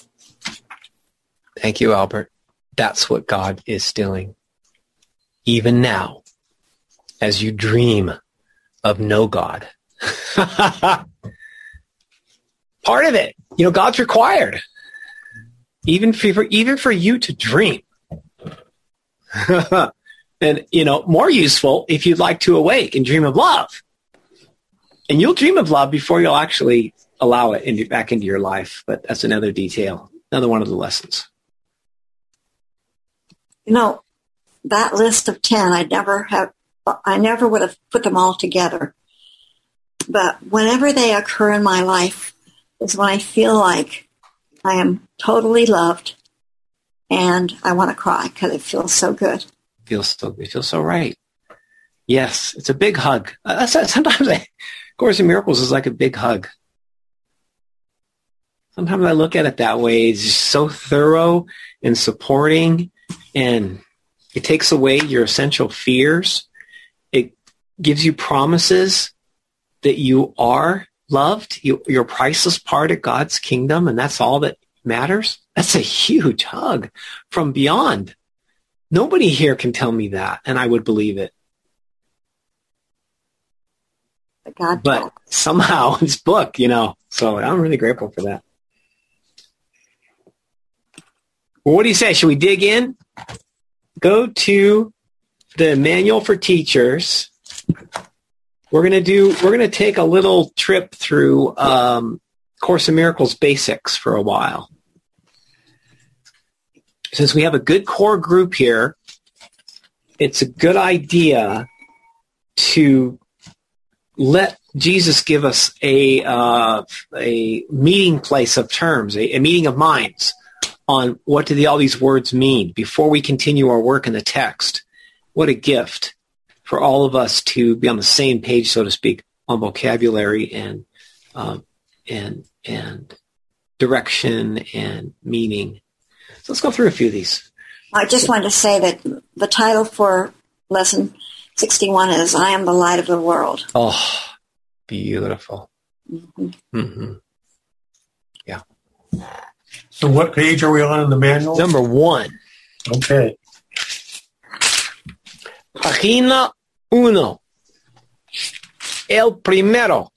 Thank you, Albert. That's what God is doing. Even now, as you dream of no God. Part of it, God's required. Even for you to dream. And, more useful if you'd like to awake and dream of love. And you'll dream of love before you'll actually allow it back into your life. But that's another detail, another one of the lessons. that list of 10, I never would have put them all together. But whenever they occur in my life is when I feel like I am totally loved and I want to cry because it feels so good. It feels so right. Yes, it's a big hug. Sometimes Course in Miracles is like a big hug. Sometimes I look at it that way. It's just so thorough and supporting, and it takes away your essential fears. It gives you promises that you are loved. You're a priceless part of God's kingdom, and that's all that matters. That's a huge hug from beyond. Nobody here can tell me that, and I would believe it. But somehow it's book, so I'm really grateful for that. Well, what do you say? Should we dig in? Go to the Manual for Teachers. We're going to take a little trip through Course in Miracles basics for a while. Since we have a good core group here, it's a good idea to let Jesus give us a meeting place of terms, a meeting of minds on what do all these words mean before we continue our work in the text. What a gift for all of us to be on the same page, so to speak, on vocabulary and direction and meaning. So let's go through a few of these. I just wanted to say that the title for lesson 61 is I Am the Light of the World. Oh, beautiful. Mm-hmm. Mm-hmm. Yeah. So what page are we on in the manual? Number 1. Okay. Página 1. El primero.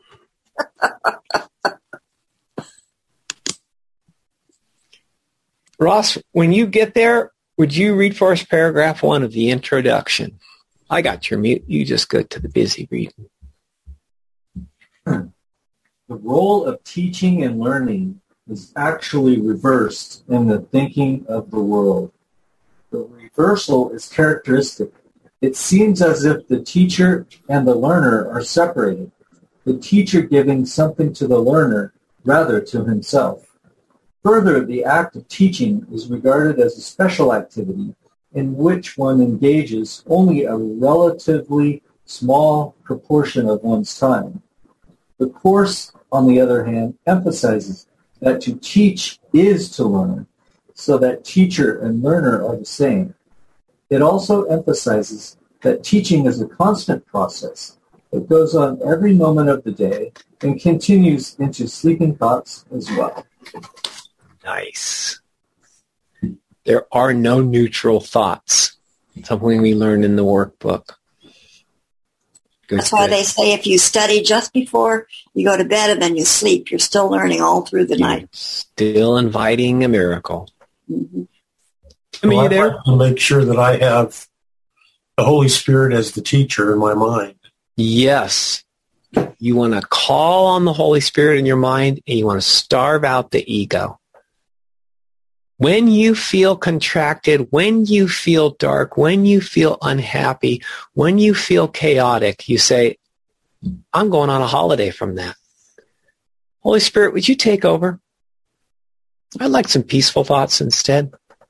Ross, when you get there, would you read for us paragraph 1 of the introduction? I got your mute. You just go to the busy reading. The role of teaching and learning is actually reversed in the thinking of the world. The reversal is characteristic. It seems as if the teacher and the learner are separated, the teacher giving something to the learner rather to himself. Further, the act of teaching is regarded as a special activity in which one engages only a relatively small proportion of one's time. The Course, on the other hand, emphasizes that to teach is to learn, so that teacher and learner are the same. It also emphasizes that teaching is a constant process. It goes on every moment of the day and continues into sleeping thoughts as well. Nice. There are no neutral thoughts. Something we learned in the workbook. That's why they say if you study just before you go to bed and then you sleep, you're still learning all through the night. Still inviting a miracle. Mm-hmm. I mean, I'd like to make sure that I have the Holy Spirit as the teacher in my mind. Yes. You want to call on the Holy Spirit in your mind, and you want to starve out the ego. When you feel contracted, when you feel dark, when you feel unhappy, when you feel chaotic, you say, I'm going on a holiday from that. Holy Spirit, would you take over? I'd like some peaceful thoughts instead.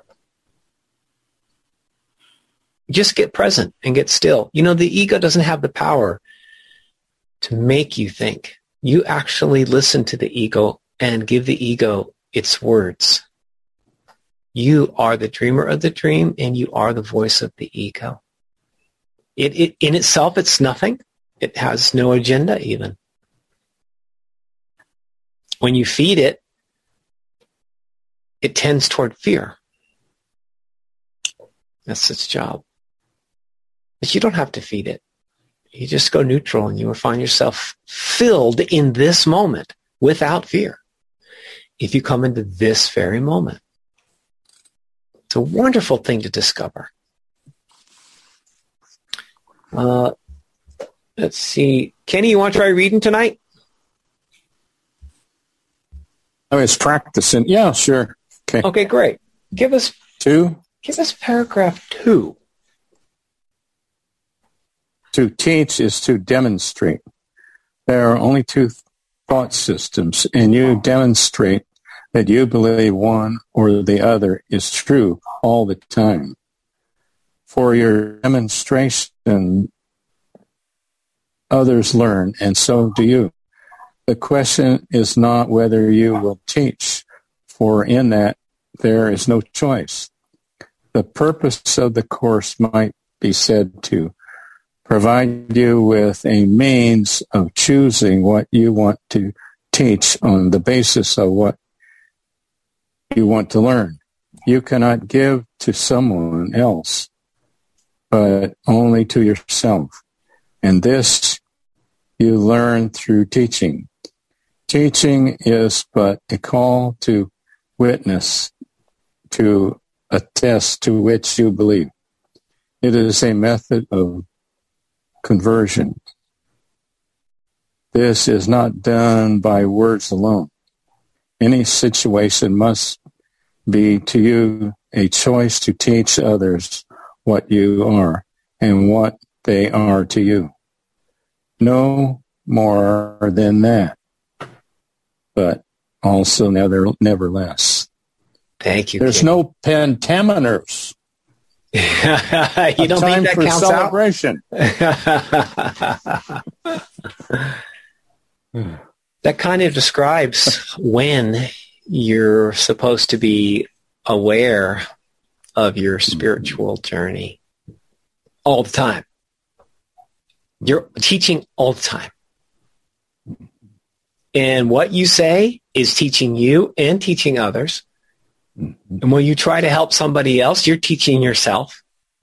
Just get present and get still. The ego doesn't have the power to make you think. You actually listen to the ego and give the ego its words. You are the dreamer of the dream, and you are the voice of the ego. It in itself, it's nothing. It has no agenda even. When you feed it, it tends toward fear. That's its job. But you don't have to feed it. You just go neutral, and you will find yourself filled in this moment without fear if you come into this very moment. It's a wonderful thing to discover. Let's see. Kenny, you want to try reading tonight? I was practicing. Yeah, sure. Okay. Okay, great. Give us 2. Give us paragraph 2. To teach is to demonstrate. There are only two thought systems, and you demonstrate that you believe one or the other is true all the time. For your demonstration, others learn, and so do you. The question is not whether you will teach, for in that there is no choice. The purpose of the course might be said to provide you with a means of choosing what you want to teach on the basis of what you want to learn. You cannot give to someone else, but only to yourself. And this you learn through teaching. Teaching is but a call to witness to a test to which you believe. It is a method of conversion. This is not done by words alone. Any situation must be to you a choice to teach others what you are and what they are to you. No more than that, but also nevertheless. Thank you. There's no pentameters. You don't time think that for counts celebration. That kind of describes when you're supposed to be aware of your spiritual journey all the time. You're teaching all the time. And what you say is teaching you and teaching others. And when you try to help somebody else, you're teaching yourself.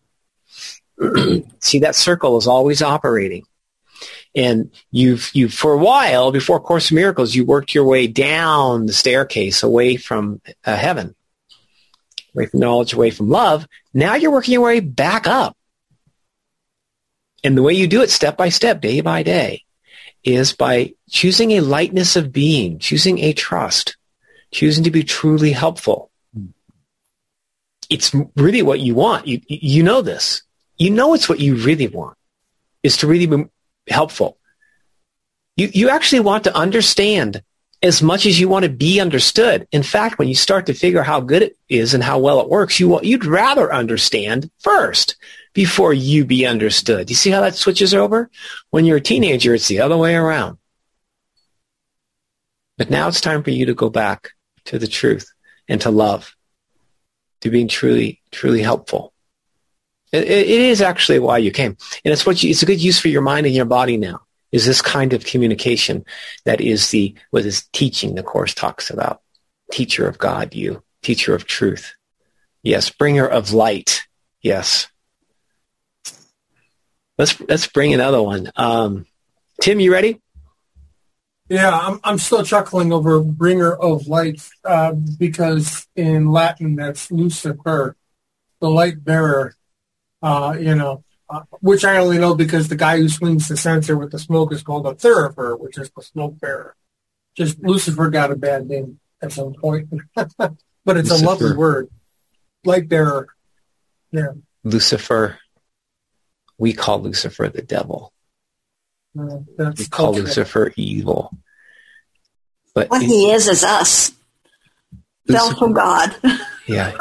See, that circle is always operating. And you've for a while, before Course in Miracles, you worked your way down the staircase away from heaven, away from knowledge, away from love. Now you're working your way back up. And the way you do it step by step, day by day, is by choosing a lightness of being, choosing a trust, choosing to be truly helpful. It's really what you want. You know this. You know it's what you really want, is to really be helpful. You actually want to understand as much as you want to be understood. In fact, when you start to figure how good it is and how well it works, you'd rather understand first before you be understood. You see how that switches over? When you're a teenager, it's the other way around. But now it's time for you to go back to the truth and to love, to being truly, truly helpful. It is actually why you came. And it's a good use for your mind and your body now, is this kind of communication that is what is teaching the Course talks about. Teacher of God, you. Teacher of truth. Yes. Bringer of light. Yes. Let's bring another one. Tim, you ready? Yeah, I'm still chuckling over bringer of light because in Latin that's Lucifer, the light bearer. Which I only know because the guy who swings the censer with the smoke is called a thurifer, which is the smoke bearer. Just Lucifer got a bad name at some point, but it's Lucifer. A lovely word, light bearer. Yeah, Lucifer. We call Lucifer the devil. We call Lucifer evil. But what he is us. Lucifer, fell from God. Yeah,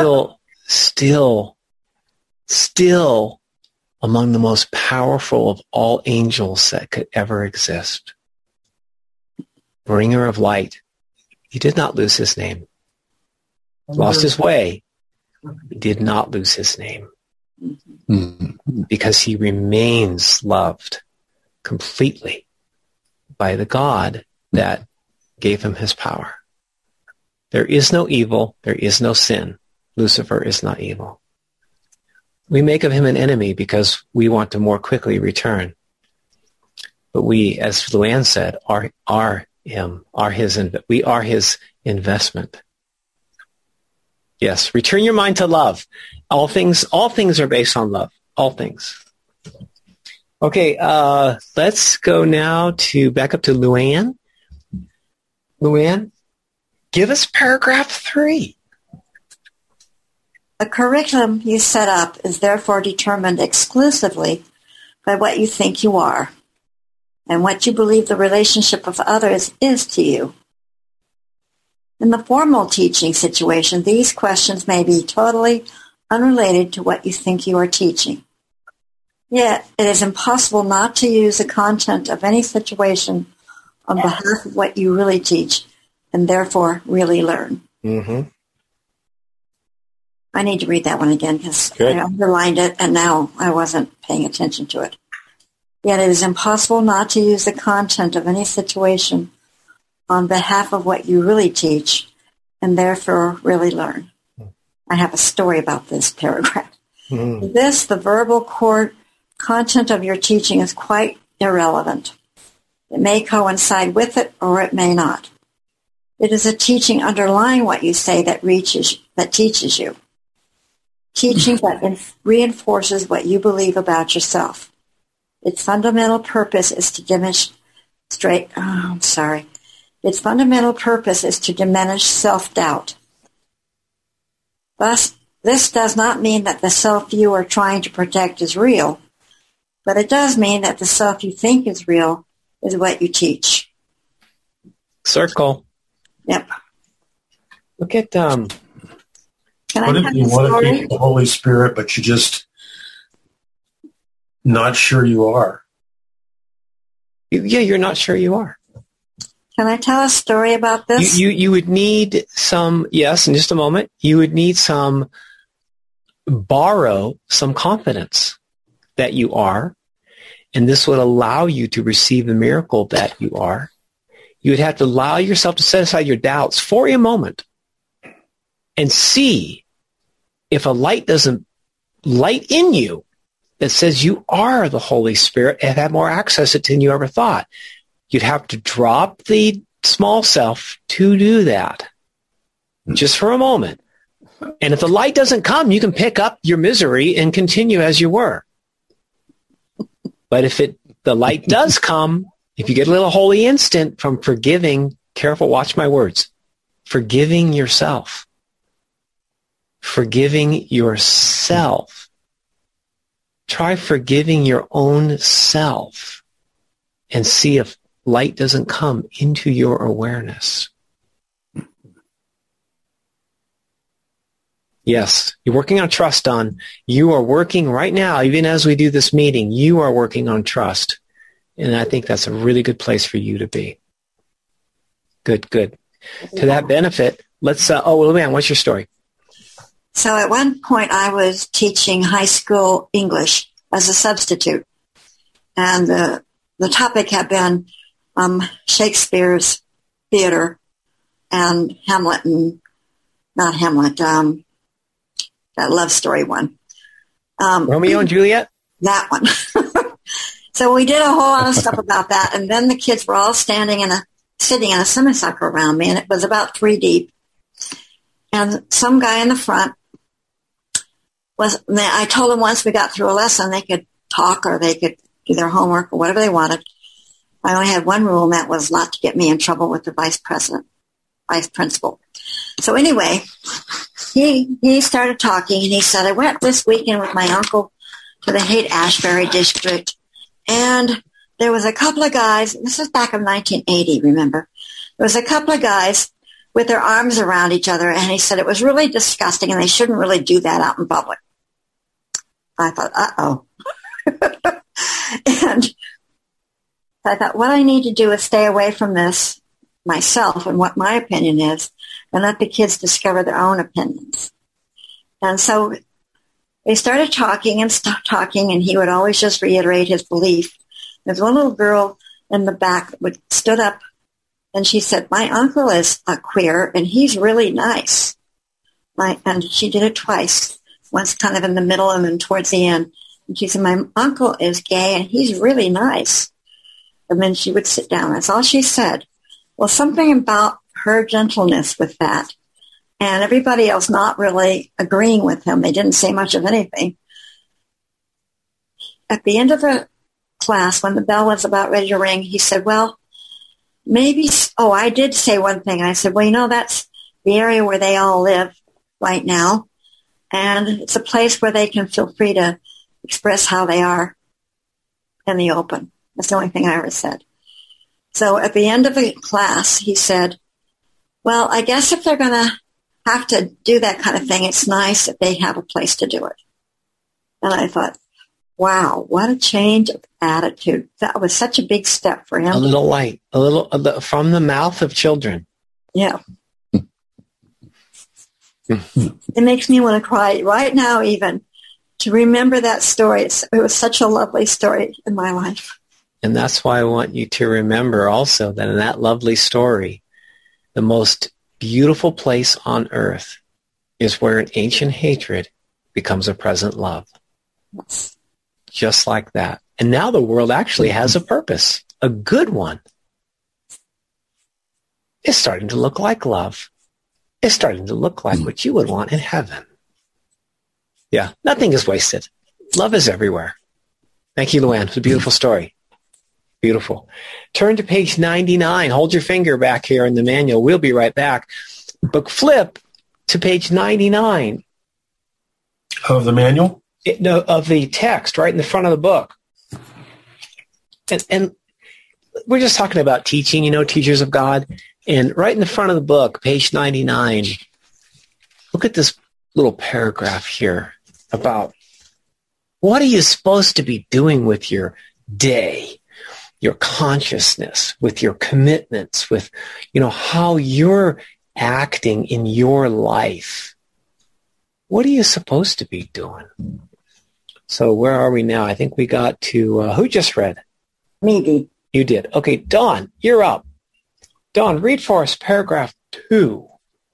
still among the most powerful of all angels that could ever exist. Bringer of light. He did not lose his name. Lost his way. He did not lose his name. Because he remains loved completely by the God that gave him his power. There is no evil. There is no sin. Lucifer is not evil. We make of him an enemy because we want to more quickly return. But we, as Luann said, we are his investment. Yes, return your mind to love. All things are based on love. All things. Okay, let's go now back up to Luann. Luann, give us paragraph 3. The curriculum you set up is therefore determined exclusively by what you think you are and what you believe the relationship of others is to you. In the formal teaching situation, these questions may be totally unrelated to what you think you are teaching. Yet, it is impossible not to use the content of any situation on behalf of what you really teach and therefore really learn. Mm-hmm. I need to read that one again because I underlined it and now I wasn't paying attention to it. Yet it is impossible not to use the content of any situation on behalf of what you really teach and therefore really learn. I have a story about this paragraph. Mm-hmm. This, the verbal core content of your teaching is quite irrelevant. It may coincide with it or it may not. It is a teaching underlying what you say that teaches you. Teaching that reinforces what you believe about yourself. Its fundamental purpose is to diminish Its fundamental purpose is to diminish self-doubt. Thus, this does not mean that the self you are trying to protect is real, but it does mean that the self you think is real is what you teach. Circle. Yep. Look at Can what I if have you the want to story? teach the Holy Spirit, but you're just not sure you are? Yeah, you're not sure you are. Can I tell a story about this? You would need some, yes, in just a moment, you would need borrow some confidence that you are, and this would allow you to receive the miracle that you are. You would have to allow yourself to set aside your doubts for a moment and see if a light doesn't light in you that says you are the Holy Spirit and have more access to it than you ever thought. You'd have to drop the small self to do that just for a moment. And if the light doesn't come, you can pick up your misery and continue as you were. But if the light does come, if you get a little holy instant from forgiving, careful, watch my words, forgiving yourself. Forgiving yourself. Try forgiving your own self and see if light doesn't come into your awareness. Yes, you're working on trust, Don. You are working right now, even as we do this meeting, you are working on trust. And I think that's a really good place for you to be. Good. To that benefit, let's, Luann, what's your story? So at one point I was teaching high school English as a substitute. And the topic had been Shakespeare's theater and Hamlet and, not Hamlet, that love story one. Romeo and Juliet? That one. So we did a whole lot of stuff about that. And then the kids were all sitting in a semicircle around me, and it was about 3 deep. And some guy in the front I told them once we got through a lesson, they could talk or they could do their homework or whatever they wanted. I only had one rule, and that was not to get me in trouble with the vice principal. So anyway, he started talking, and he said, I went this weekend with my uncle to the Haight-Ashbury district, and there was a couple of guys, this is back in 1980, remember? There was a couple of guys with their arms around each other, and he said it was really disgusting, and they shouldn't really do that out in public. I thought, uh-oh. And I thought, what I need to do is stay away from this myself and what my opinion is, and let the kids discover their own opinions. And so they started talking, and he would always just reiterate his belief. There's one little girl in the back that stood up, and she said, my uncle is a queer, and he's really nice. And she did it twice, once kind of in the middle and then towards the end. And she said, my uncle is gay, and he's really nice. And then she would sit down. That's all she said. Well, something about her gentleness with that, and everybody else not really agreeing with him. They didn't say much of anything. At the end of the class, when the bell was about ready to ring, he said, well, maybe, I did say one thing. I said, well, that's the area where they all live right now, and it's a place where they can feel free to express how they are. in the open. That's the only thing I ever said. So at the end of the class, he said, well, I guess if they're going to have to do that kind of thing, it's nice if they have a place to do it. And I thought, wow, what a change of attitude. That was such a big step for him. A little light, from the mouth of children. Yeah. It makes me want to cry right now even to remember that story. It was such a lovely story in my life. And that's why I want you to remember also that in that lovely story, the most beautiful place on earth is where an ancient hatred becomes a present love. Yes. Just like that. And now the world actually has a purpose, a good one. It's starting to look like love. It's starting to look like what you would want in heaven. Yeah, nothing is wasted. Love is everywhere. Thank you, Luann. It's a beautiful story. Beautiful. Turn to page 99. Hold your finger back here in the manual. We'll be right back. But flip to page 99. Of the manual? Of the text, right in the front of the book. And we're just talking about teaching, teachers of God. And right in the front of the book, page 99, look at this little paragraph here about what are you supposed to be doing with your day, your consciousness, with your commitments, with, how you're acting in your life. What are you supposed to be doing? So where are we now? I think we got to, who just read? Me did. You did. Okay, Dawn, you're up. Dawn, read for us paragraph 2.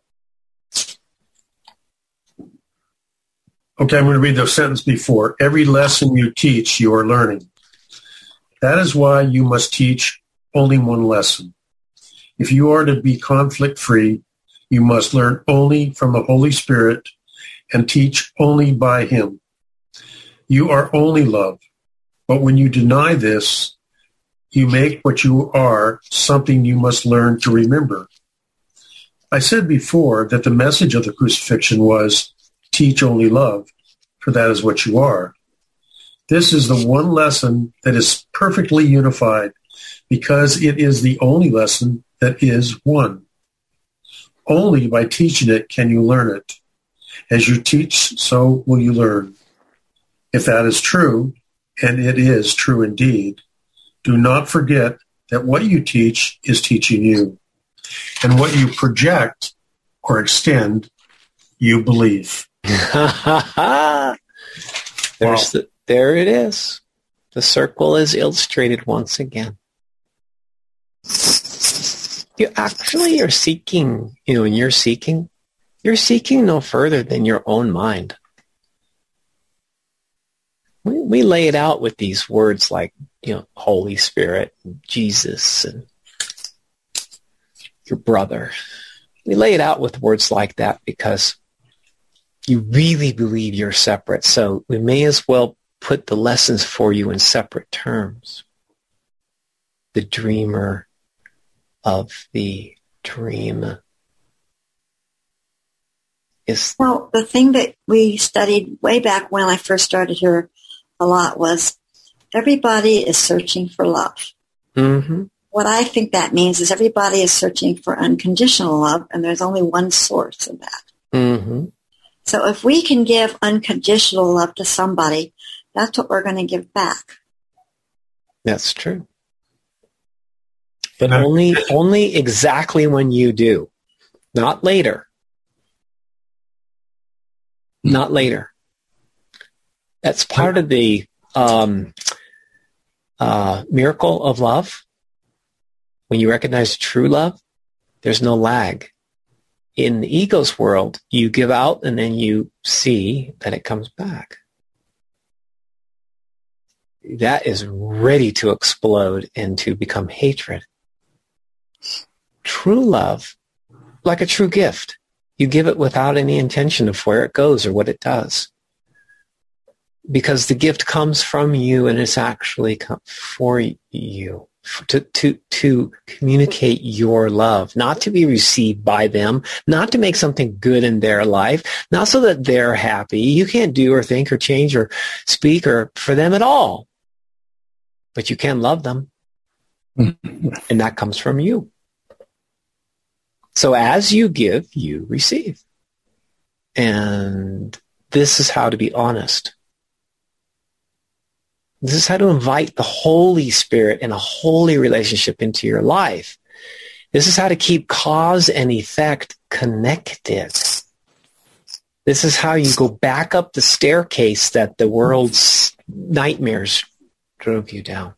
Okay, I'm going to read the sentence before. Every lesson you teach, you are learning. That is why you must teach only one lesson. If you are to be conflict-free, you must learn only from the Holy Spirit and teach only by Him. You are only love. But when you deny this, you make what you are something you must learn to remember. I said before that the message of the crucifixion was, teach only love, for that is what you are. This is the one lesson that is perfectly unified because it is the only lesson that is one. Only by teaching it can you learn it. As you teach, so will you learn. If that is true, and it is true indeed, do not forget that what you teach is teaching you. And what you project or extend, you believe. There it is. The circle is illustrated once again. You're seeking, and you're seeking no further than your own mind. We lay it out with these words like, Holy Spirit, and Jesus, and your brother. We lay it out with words like that because you really believe you're separate. So we may as well put the lessons for you in separate terms. The dreamer of the dream is... Well, the thing that we studied way back when I first started here a lot was everybody is searching for love. Mm-hmm. What I think that means is everybody is searching for unconditional love, and there's only one source of that. Mm-hmm. So if we can give unconditional love to somebody, that's what we're going to give back. That's true. But only exactly when you do. Not later. Not later. That's part of the miracle of love. When you recognize true love, there's no lag. In the ego's world, you give out and then you see that it comes back. That is ready to explode and to become hatred. True love, like a true gift, you give it without any intention of where it goes or what it does. Because the gift comes from you and it's actually for you. To communicate your love, not to be received by them, not to make something good in their life, not so that they're happy. You can't do or think or change or speak or for them at all. but you can love them. And that comes from you. So as you give, you receive. And this is how to be honest. This is how to invite the Holy Spirit in a holy relationship into your life. This is how to keep cause and effect connected. This is how you go back up the staircase that the world's nightmares drove you down.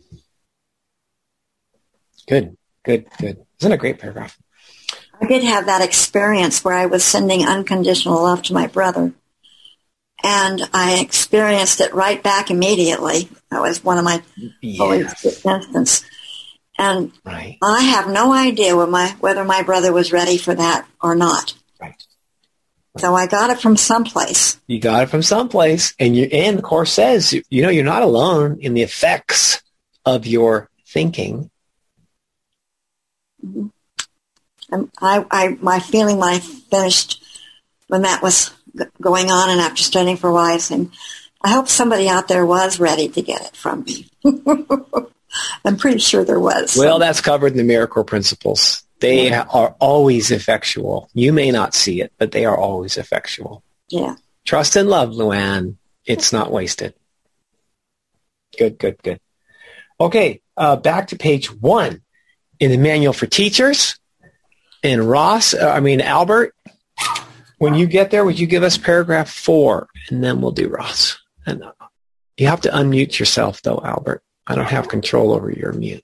Good. Isn't it a great paragraph? I did have that experience where I was sending unconditional love to my brother. And I experienced it right back immediately. That was one of my holy instances. And right. I have no idea whether my brother was ready for that or not. Right. So I got it from someplace. You got it from someplace. And the Course says, you're not alone in the effects of your thinking. Mm-hmm. And my feeling when I finished, when that was going on and after studying for a while, I said, I hope somebody out there was ready to get it from me. I'm pretty sure there was. Well, that's covered in the Miracle Principles. They are always effectual. You may not see it, but they are always effectual. Yeah. Trust and love, Luann. It's not wasted. Good. Okay, back to page 1 in the Manual for Teachers. And Albert, when you get there, would you give us paragraph 4, and then we'll do Ross. And you have to unmute yourself, though, Albert. I don't have control over your mute.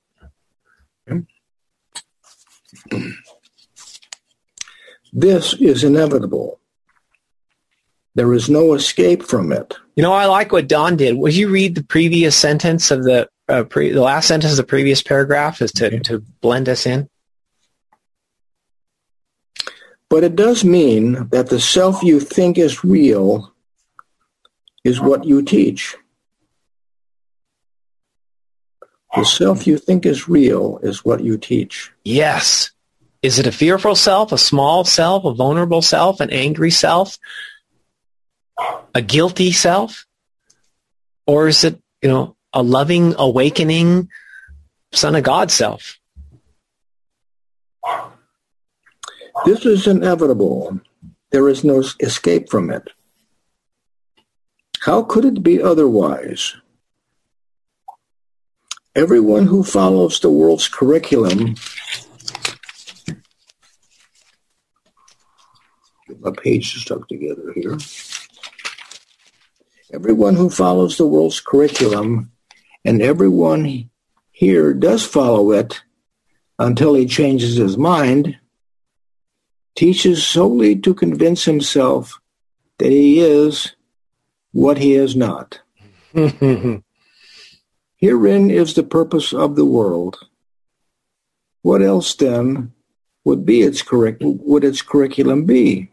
This is inevitable. There is no escape from it. I like what Don did. Would you read the previous sentence of the last sentence of the previous paragraph is to blend us in? But it does mean that the self you think is real is what you teach. The self you think is real is what you teach. Yes. Is it a fearful self, a small self, a vulnerable self, an angry self, a guilty self? Or is it, a loving, awakening Son of God self? This is inevitable. There is no escape from it. How could it be otherwise? Everyone who follows the world's curriculum, get my pages stuck together here. Everyone who follows the world's curriculum, and everyone here does follow it until he changes his mind, teaches solely to convince himself that he is what he is not. Herein is the purpose of the world. What else, then, would its curriculum be?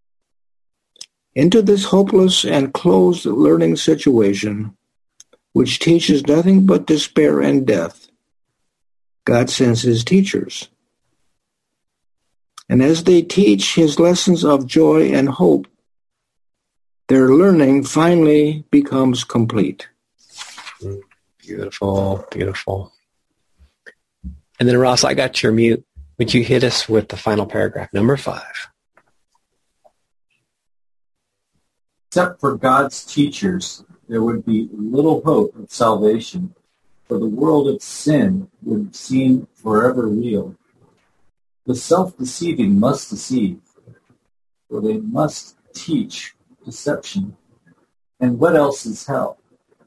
Into this hopeless and closed learning situation, which teaches nothing but despair and death, God sends his teachers. And as they teach his lessons of joy and hope, their learning finally becomes complete. Beautiful. And then, Ross, I got your mute. Would you hit us with the final paragraph, number 5? Except for God's teachers, there would be little hope of salvation, for the world of sin would seem forever real. The self-deceiving must deceive, for they must teach deception. And what else is hell?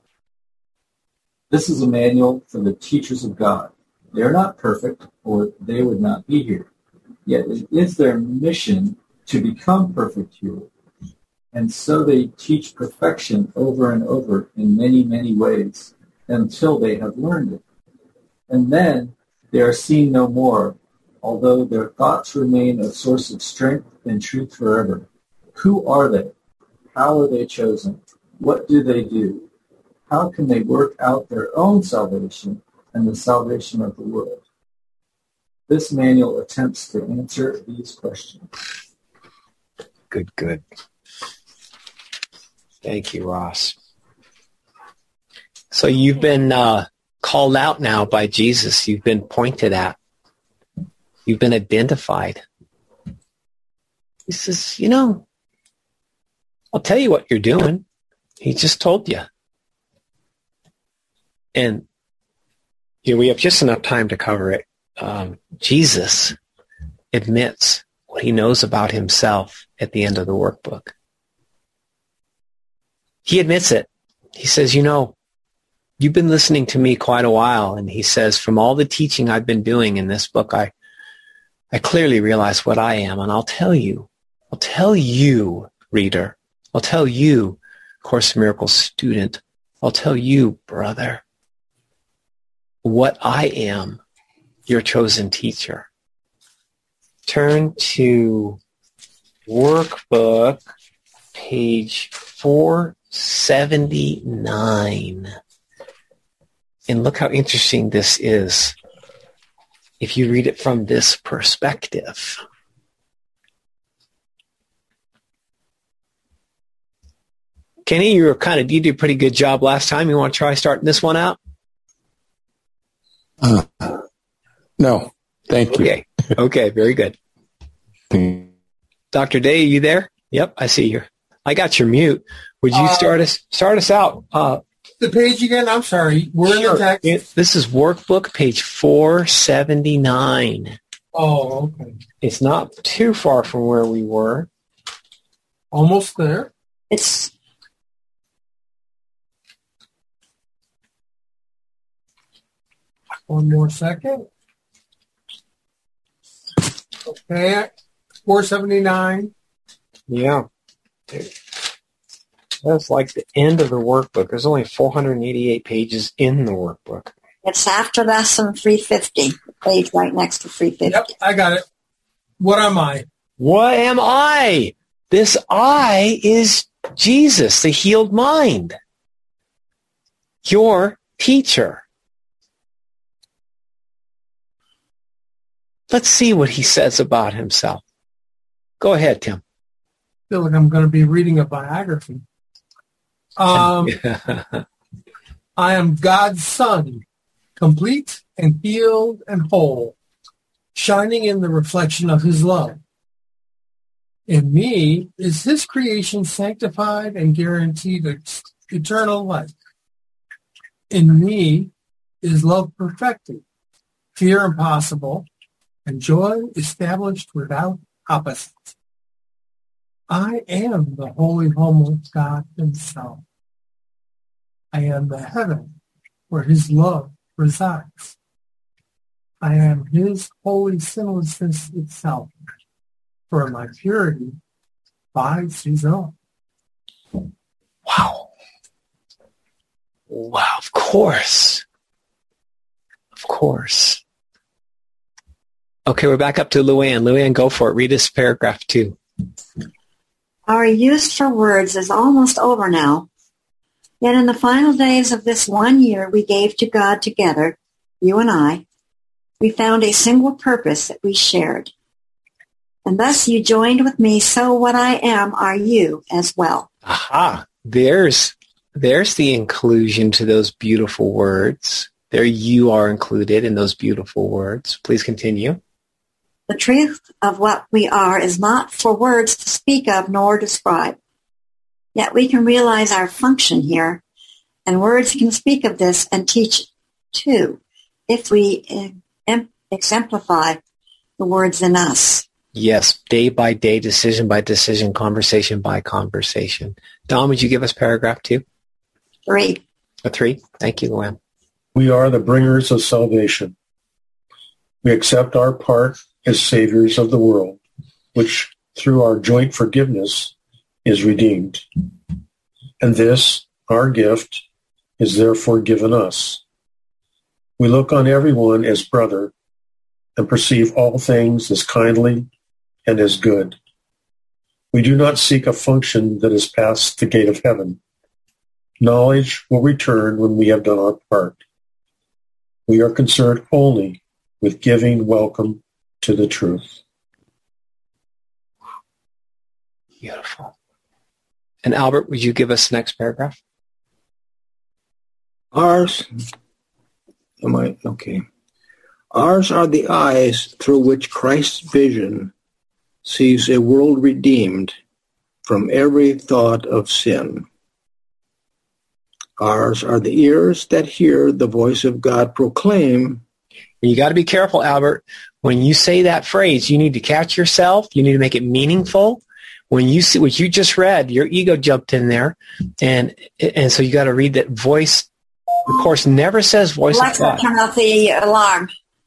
This is a manual for the teachers of God. They are not perfect, or they would not be here. Yet it is their mission to become perfect here. And so they teach perfection over and over in many, many ways until they have learned it. And then they are seen no more, although their thoughts remain a source of strength and truth forever. Who are they? How are they chosen? What do they do? How can they work out their own salvation and the salvation of the world? This manual attempts to answer these questions. Good. Thank you, Ross. So you've been called out now by Jesus. You've been pointed at. You've been identified. He says, I'll tell you what you're doing. He just told you. And we have just enough time to cover it. Jesus admits what he knows about himself at the end of the workbook. He admits it. He says, you've been listening to me quite a while. And he says, from all the teaching I've been doing in this book, I clearly realize what I am. And I'll tell you, reader. I'll tell you, Course in Miracles student. I'll tell you, brother, what I am, your chosen teacher. Turn to workbook, page 479. And look how interesting this is if you read it from this perspective. Kenny, you did a pretty good job last time. You want to try starting this one out? No, thank you. Okay, very good. Dr. Day, are you there? Yep, I see you. I got your mute. Would you start us out? The page again? I'm sorry. We're in the text. This is workbook, page 479. Oh, okay. It's not too far from where we were. Almost there. It's one more second. Okay, 479. Yeah. That's like the end of the workbook. There's only 488 pages in the workbook. It's after lesson 350, the page right next to 350. Yep, I got it. What am I? What am I? This I is Jesus, the healed mind. Your teacher. Let's see what he says about himself. Go ahead, Tim. I feel like I'm going to be reading a biography. I am God's son, complete and healed and whole, shining in the reflection of his love. In me is his creation sanctified and guaranteed eternal life. In me is love perfected, fear impossible, and joy established without opposites. I am the holy home of God himself. I am the heaven where his love resides. I am his holy sinlessness itself, for my purity bides his own. Wow. Wow, of course. Of course. Okay, we're back up to Luann. Luann, go for it. Read this paragraph 2. Our use for words is almost over now. Yet in the final days of this 1 year we gave to God together, you and I, we found a single purpose that we shared. And thus you joined with me, so what I am are you as well. Aha. There's the inclusion to those beautiful words. There you are included in those beautiful words. Please continue. The truth of what we are is not for words to speak of nor describe. Yet we can realize our function here, and words can speak of this and teach too, if we exemplify the words in us. Yes, day by day, decision by decision, conversation by conversation. Don, would you give us paragraph 2? 3. 3? Thank you, Luann. We are the bringers of salvation. We accept our part as saviors of the world, which through our joint forgiveness is redeemed. And this, our gift, is therefore given us. We look on everyone as brother and perceive all things as kindly and as good. We do not seek a function that is past the gate of heaven. Knowledge will return when we have done our part. We are concerned only with giving welcome to the truth. Beautiful. And Albert, would you give us the next paragraph? Ours Am I? Okay. Ours are the eyes through which Christ's vision sees a world redeemed from every thought of sin. Ours are the ears that hear the voice of God proclaim. You got to be careful, Albert. When you say that phrase, you need to catch yourself. You need to make it meaningful. When you see what you just read, your ego jumped in there. And so you got to read that voice. The Course never says voice of God. Alexa, turn off the alarm.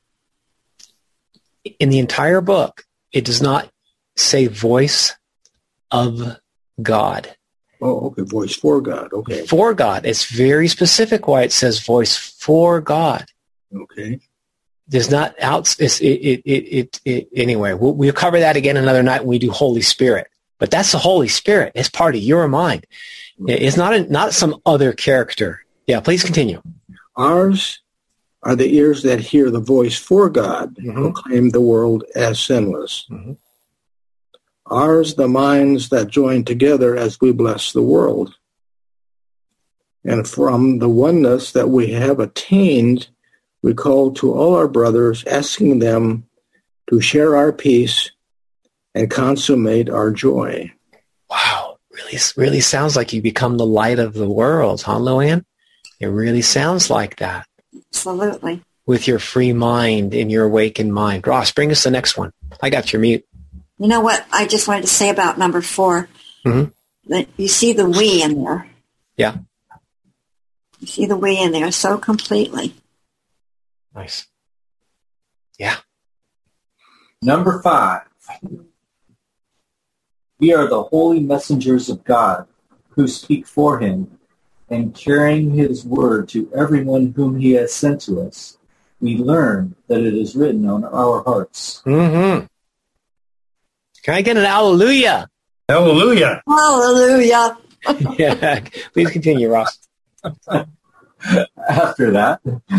In the entire book, it does not say voice of God. Oh, okay. Voice for God. Okay. For God. It's very specific why it says voice for God. Okay. There's not out. Anyway, we'll cover that again another night when we do Holy Spirit. But that's the Holy Spirit. It's part of your mind. It's not some other character. Yeah, please continue. Ours are the ears that hear the voice for God, proclaim the world as sinless. Ours the minds that join together as we bless the world. And from the oneness that we have attained, we call to all our brothers, asking them to share our peace and consummate our joy. Wow, really sounds like you become the light of the world, huh, Luann? It really sounds like that. Absolutely. With your free mind and your awakened mind. Ross, bring us the next one. I got your mute. You know what I just wanted to say about number 4? That you see the we in there. Yeah. You see the we in there so completely. Nice. Yeah. Number 5. We are the holy messengers of God who speak for him and carrying his word to everyone whom he has sent to us. We learn that it is written on our hearts. Can I get an hallelujah? Hallelujah. Hallelujah. Yeah. Please continue, Ross. After that,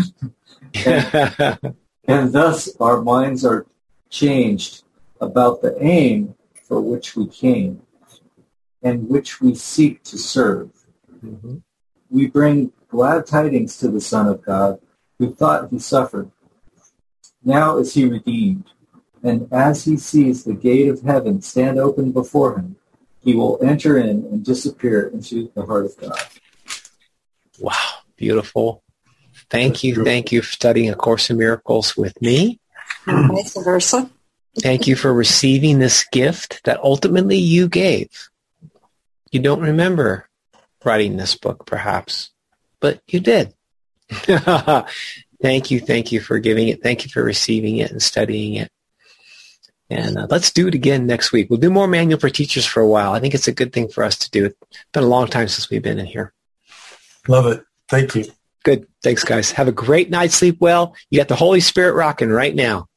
and thus our minds are changed about the aim for which we came and which we seek to serve. We bring glad tidings to the Son of God, who thought he suffered. Now is he redeemed, and as he sees the gate of heaven stand open before him, he will enter in and disappear into the heart of God. Wow, beautiful. Thank you for studying A Course in Miracles with me. And vice versa. Thank you for receiving this gift that ultimately you gave. You don't remember writing this book, perhaps, but you did. Thank you for giving it. Thank you for receiving it and studying it. And let's do it again next week. We'll do more Manual for Teachers for a while. I think it's a good thing for us to do. It's been a long time since we've been in here. Love it. Thank you. Good. Thanks, guys. Have a great night. Sleep well. You got the Holy Spirit rocking right now.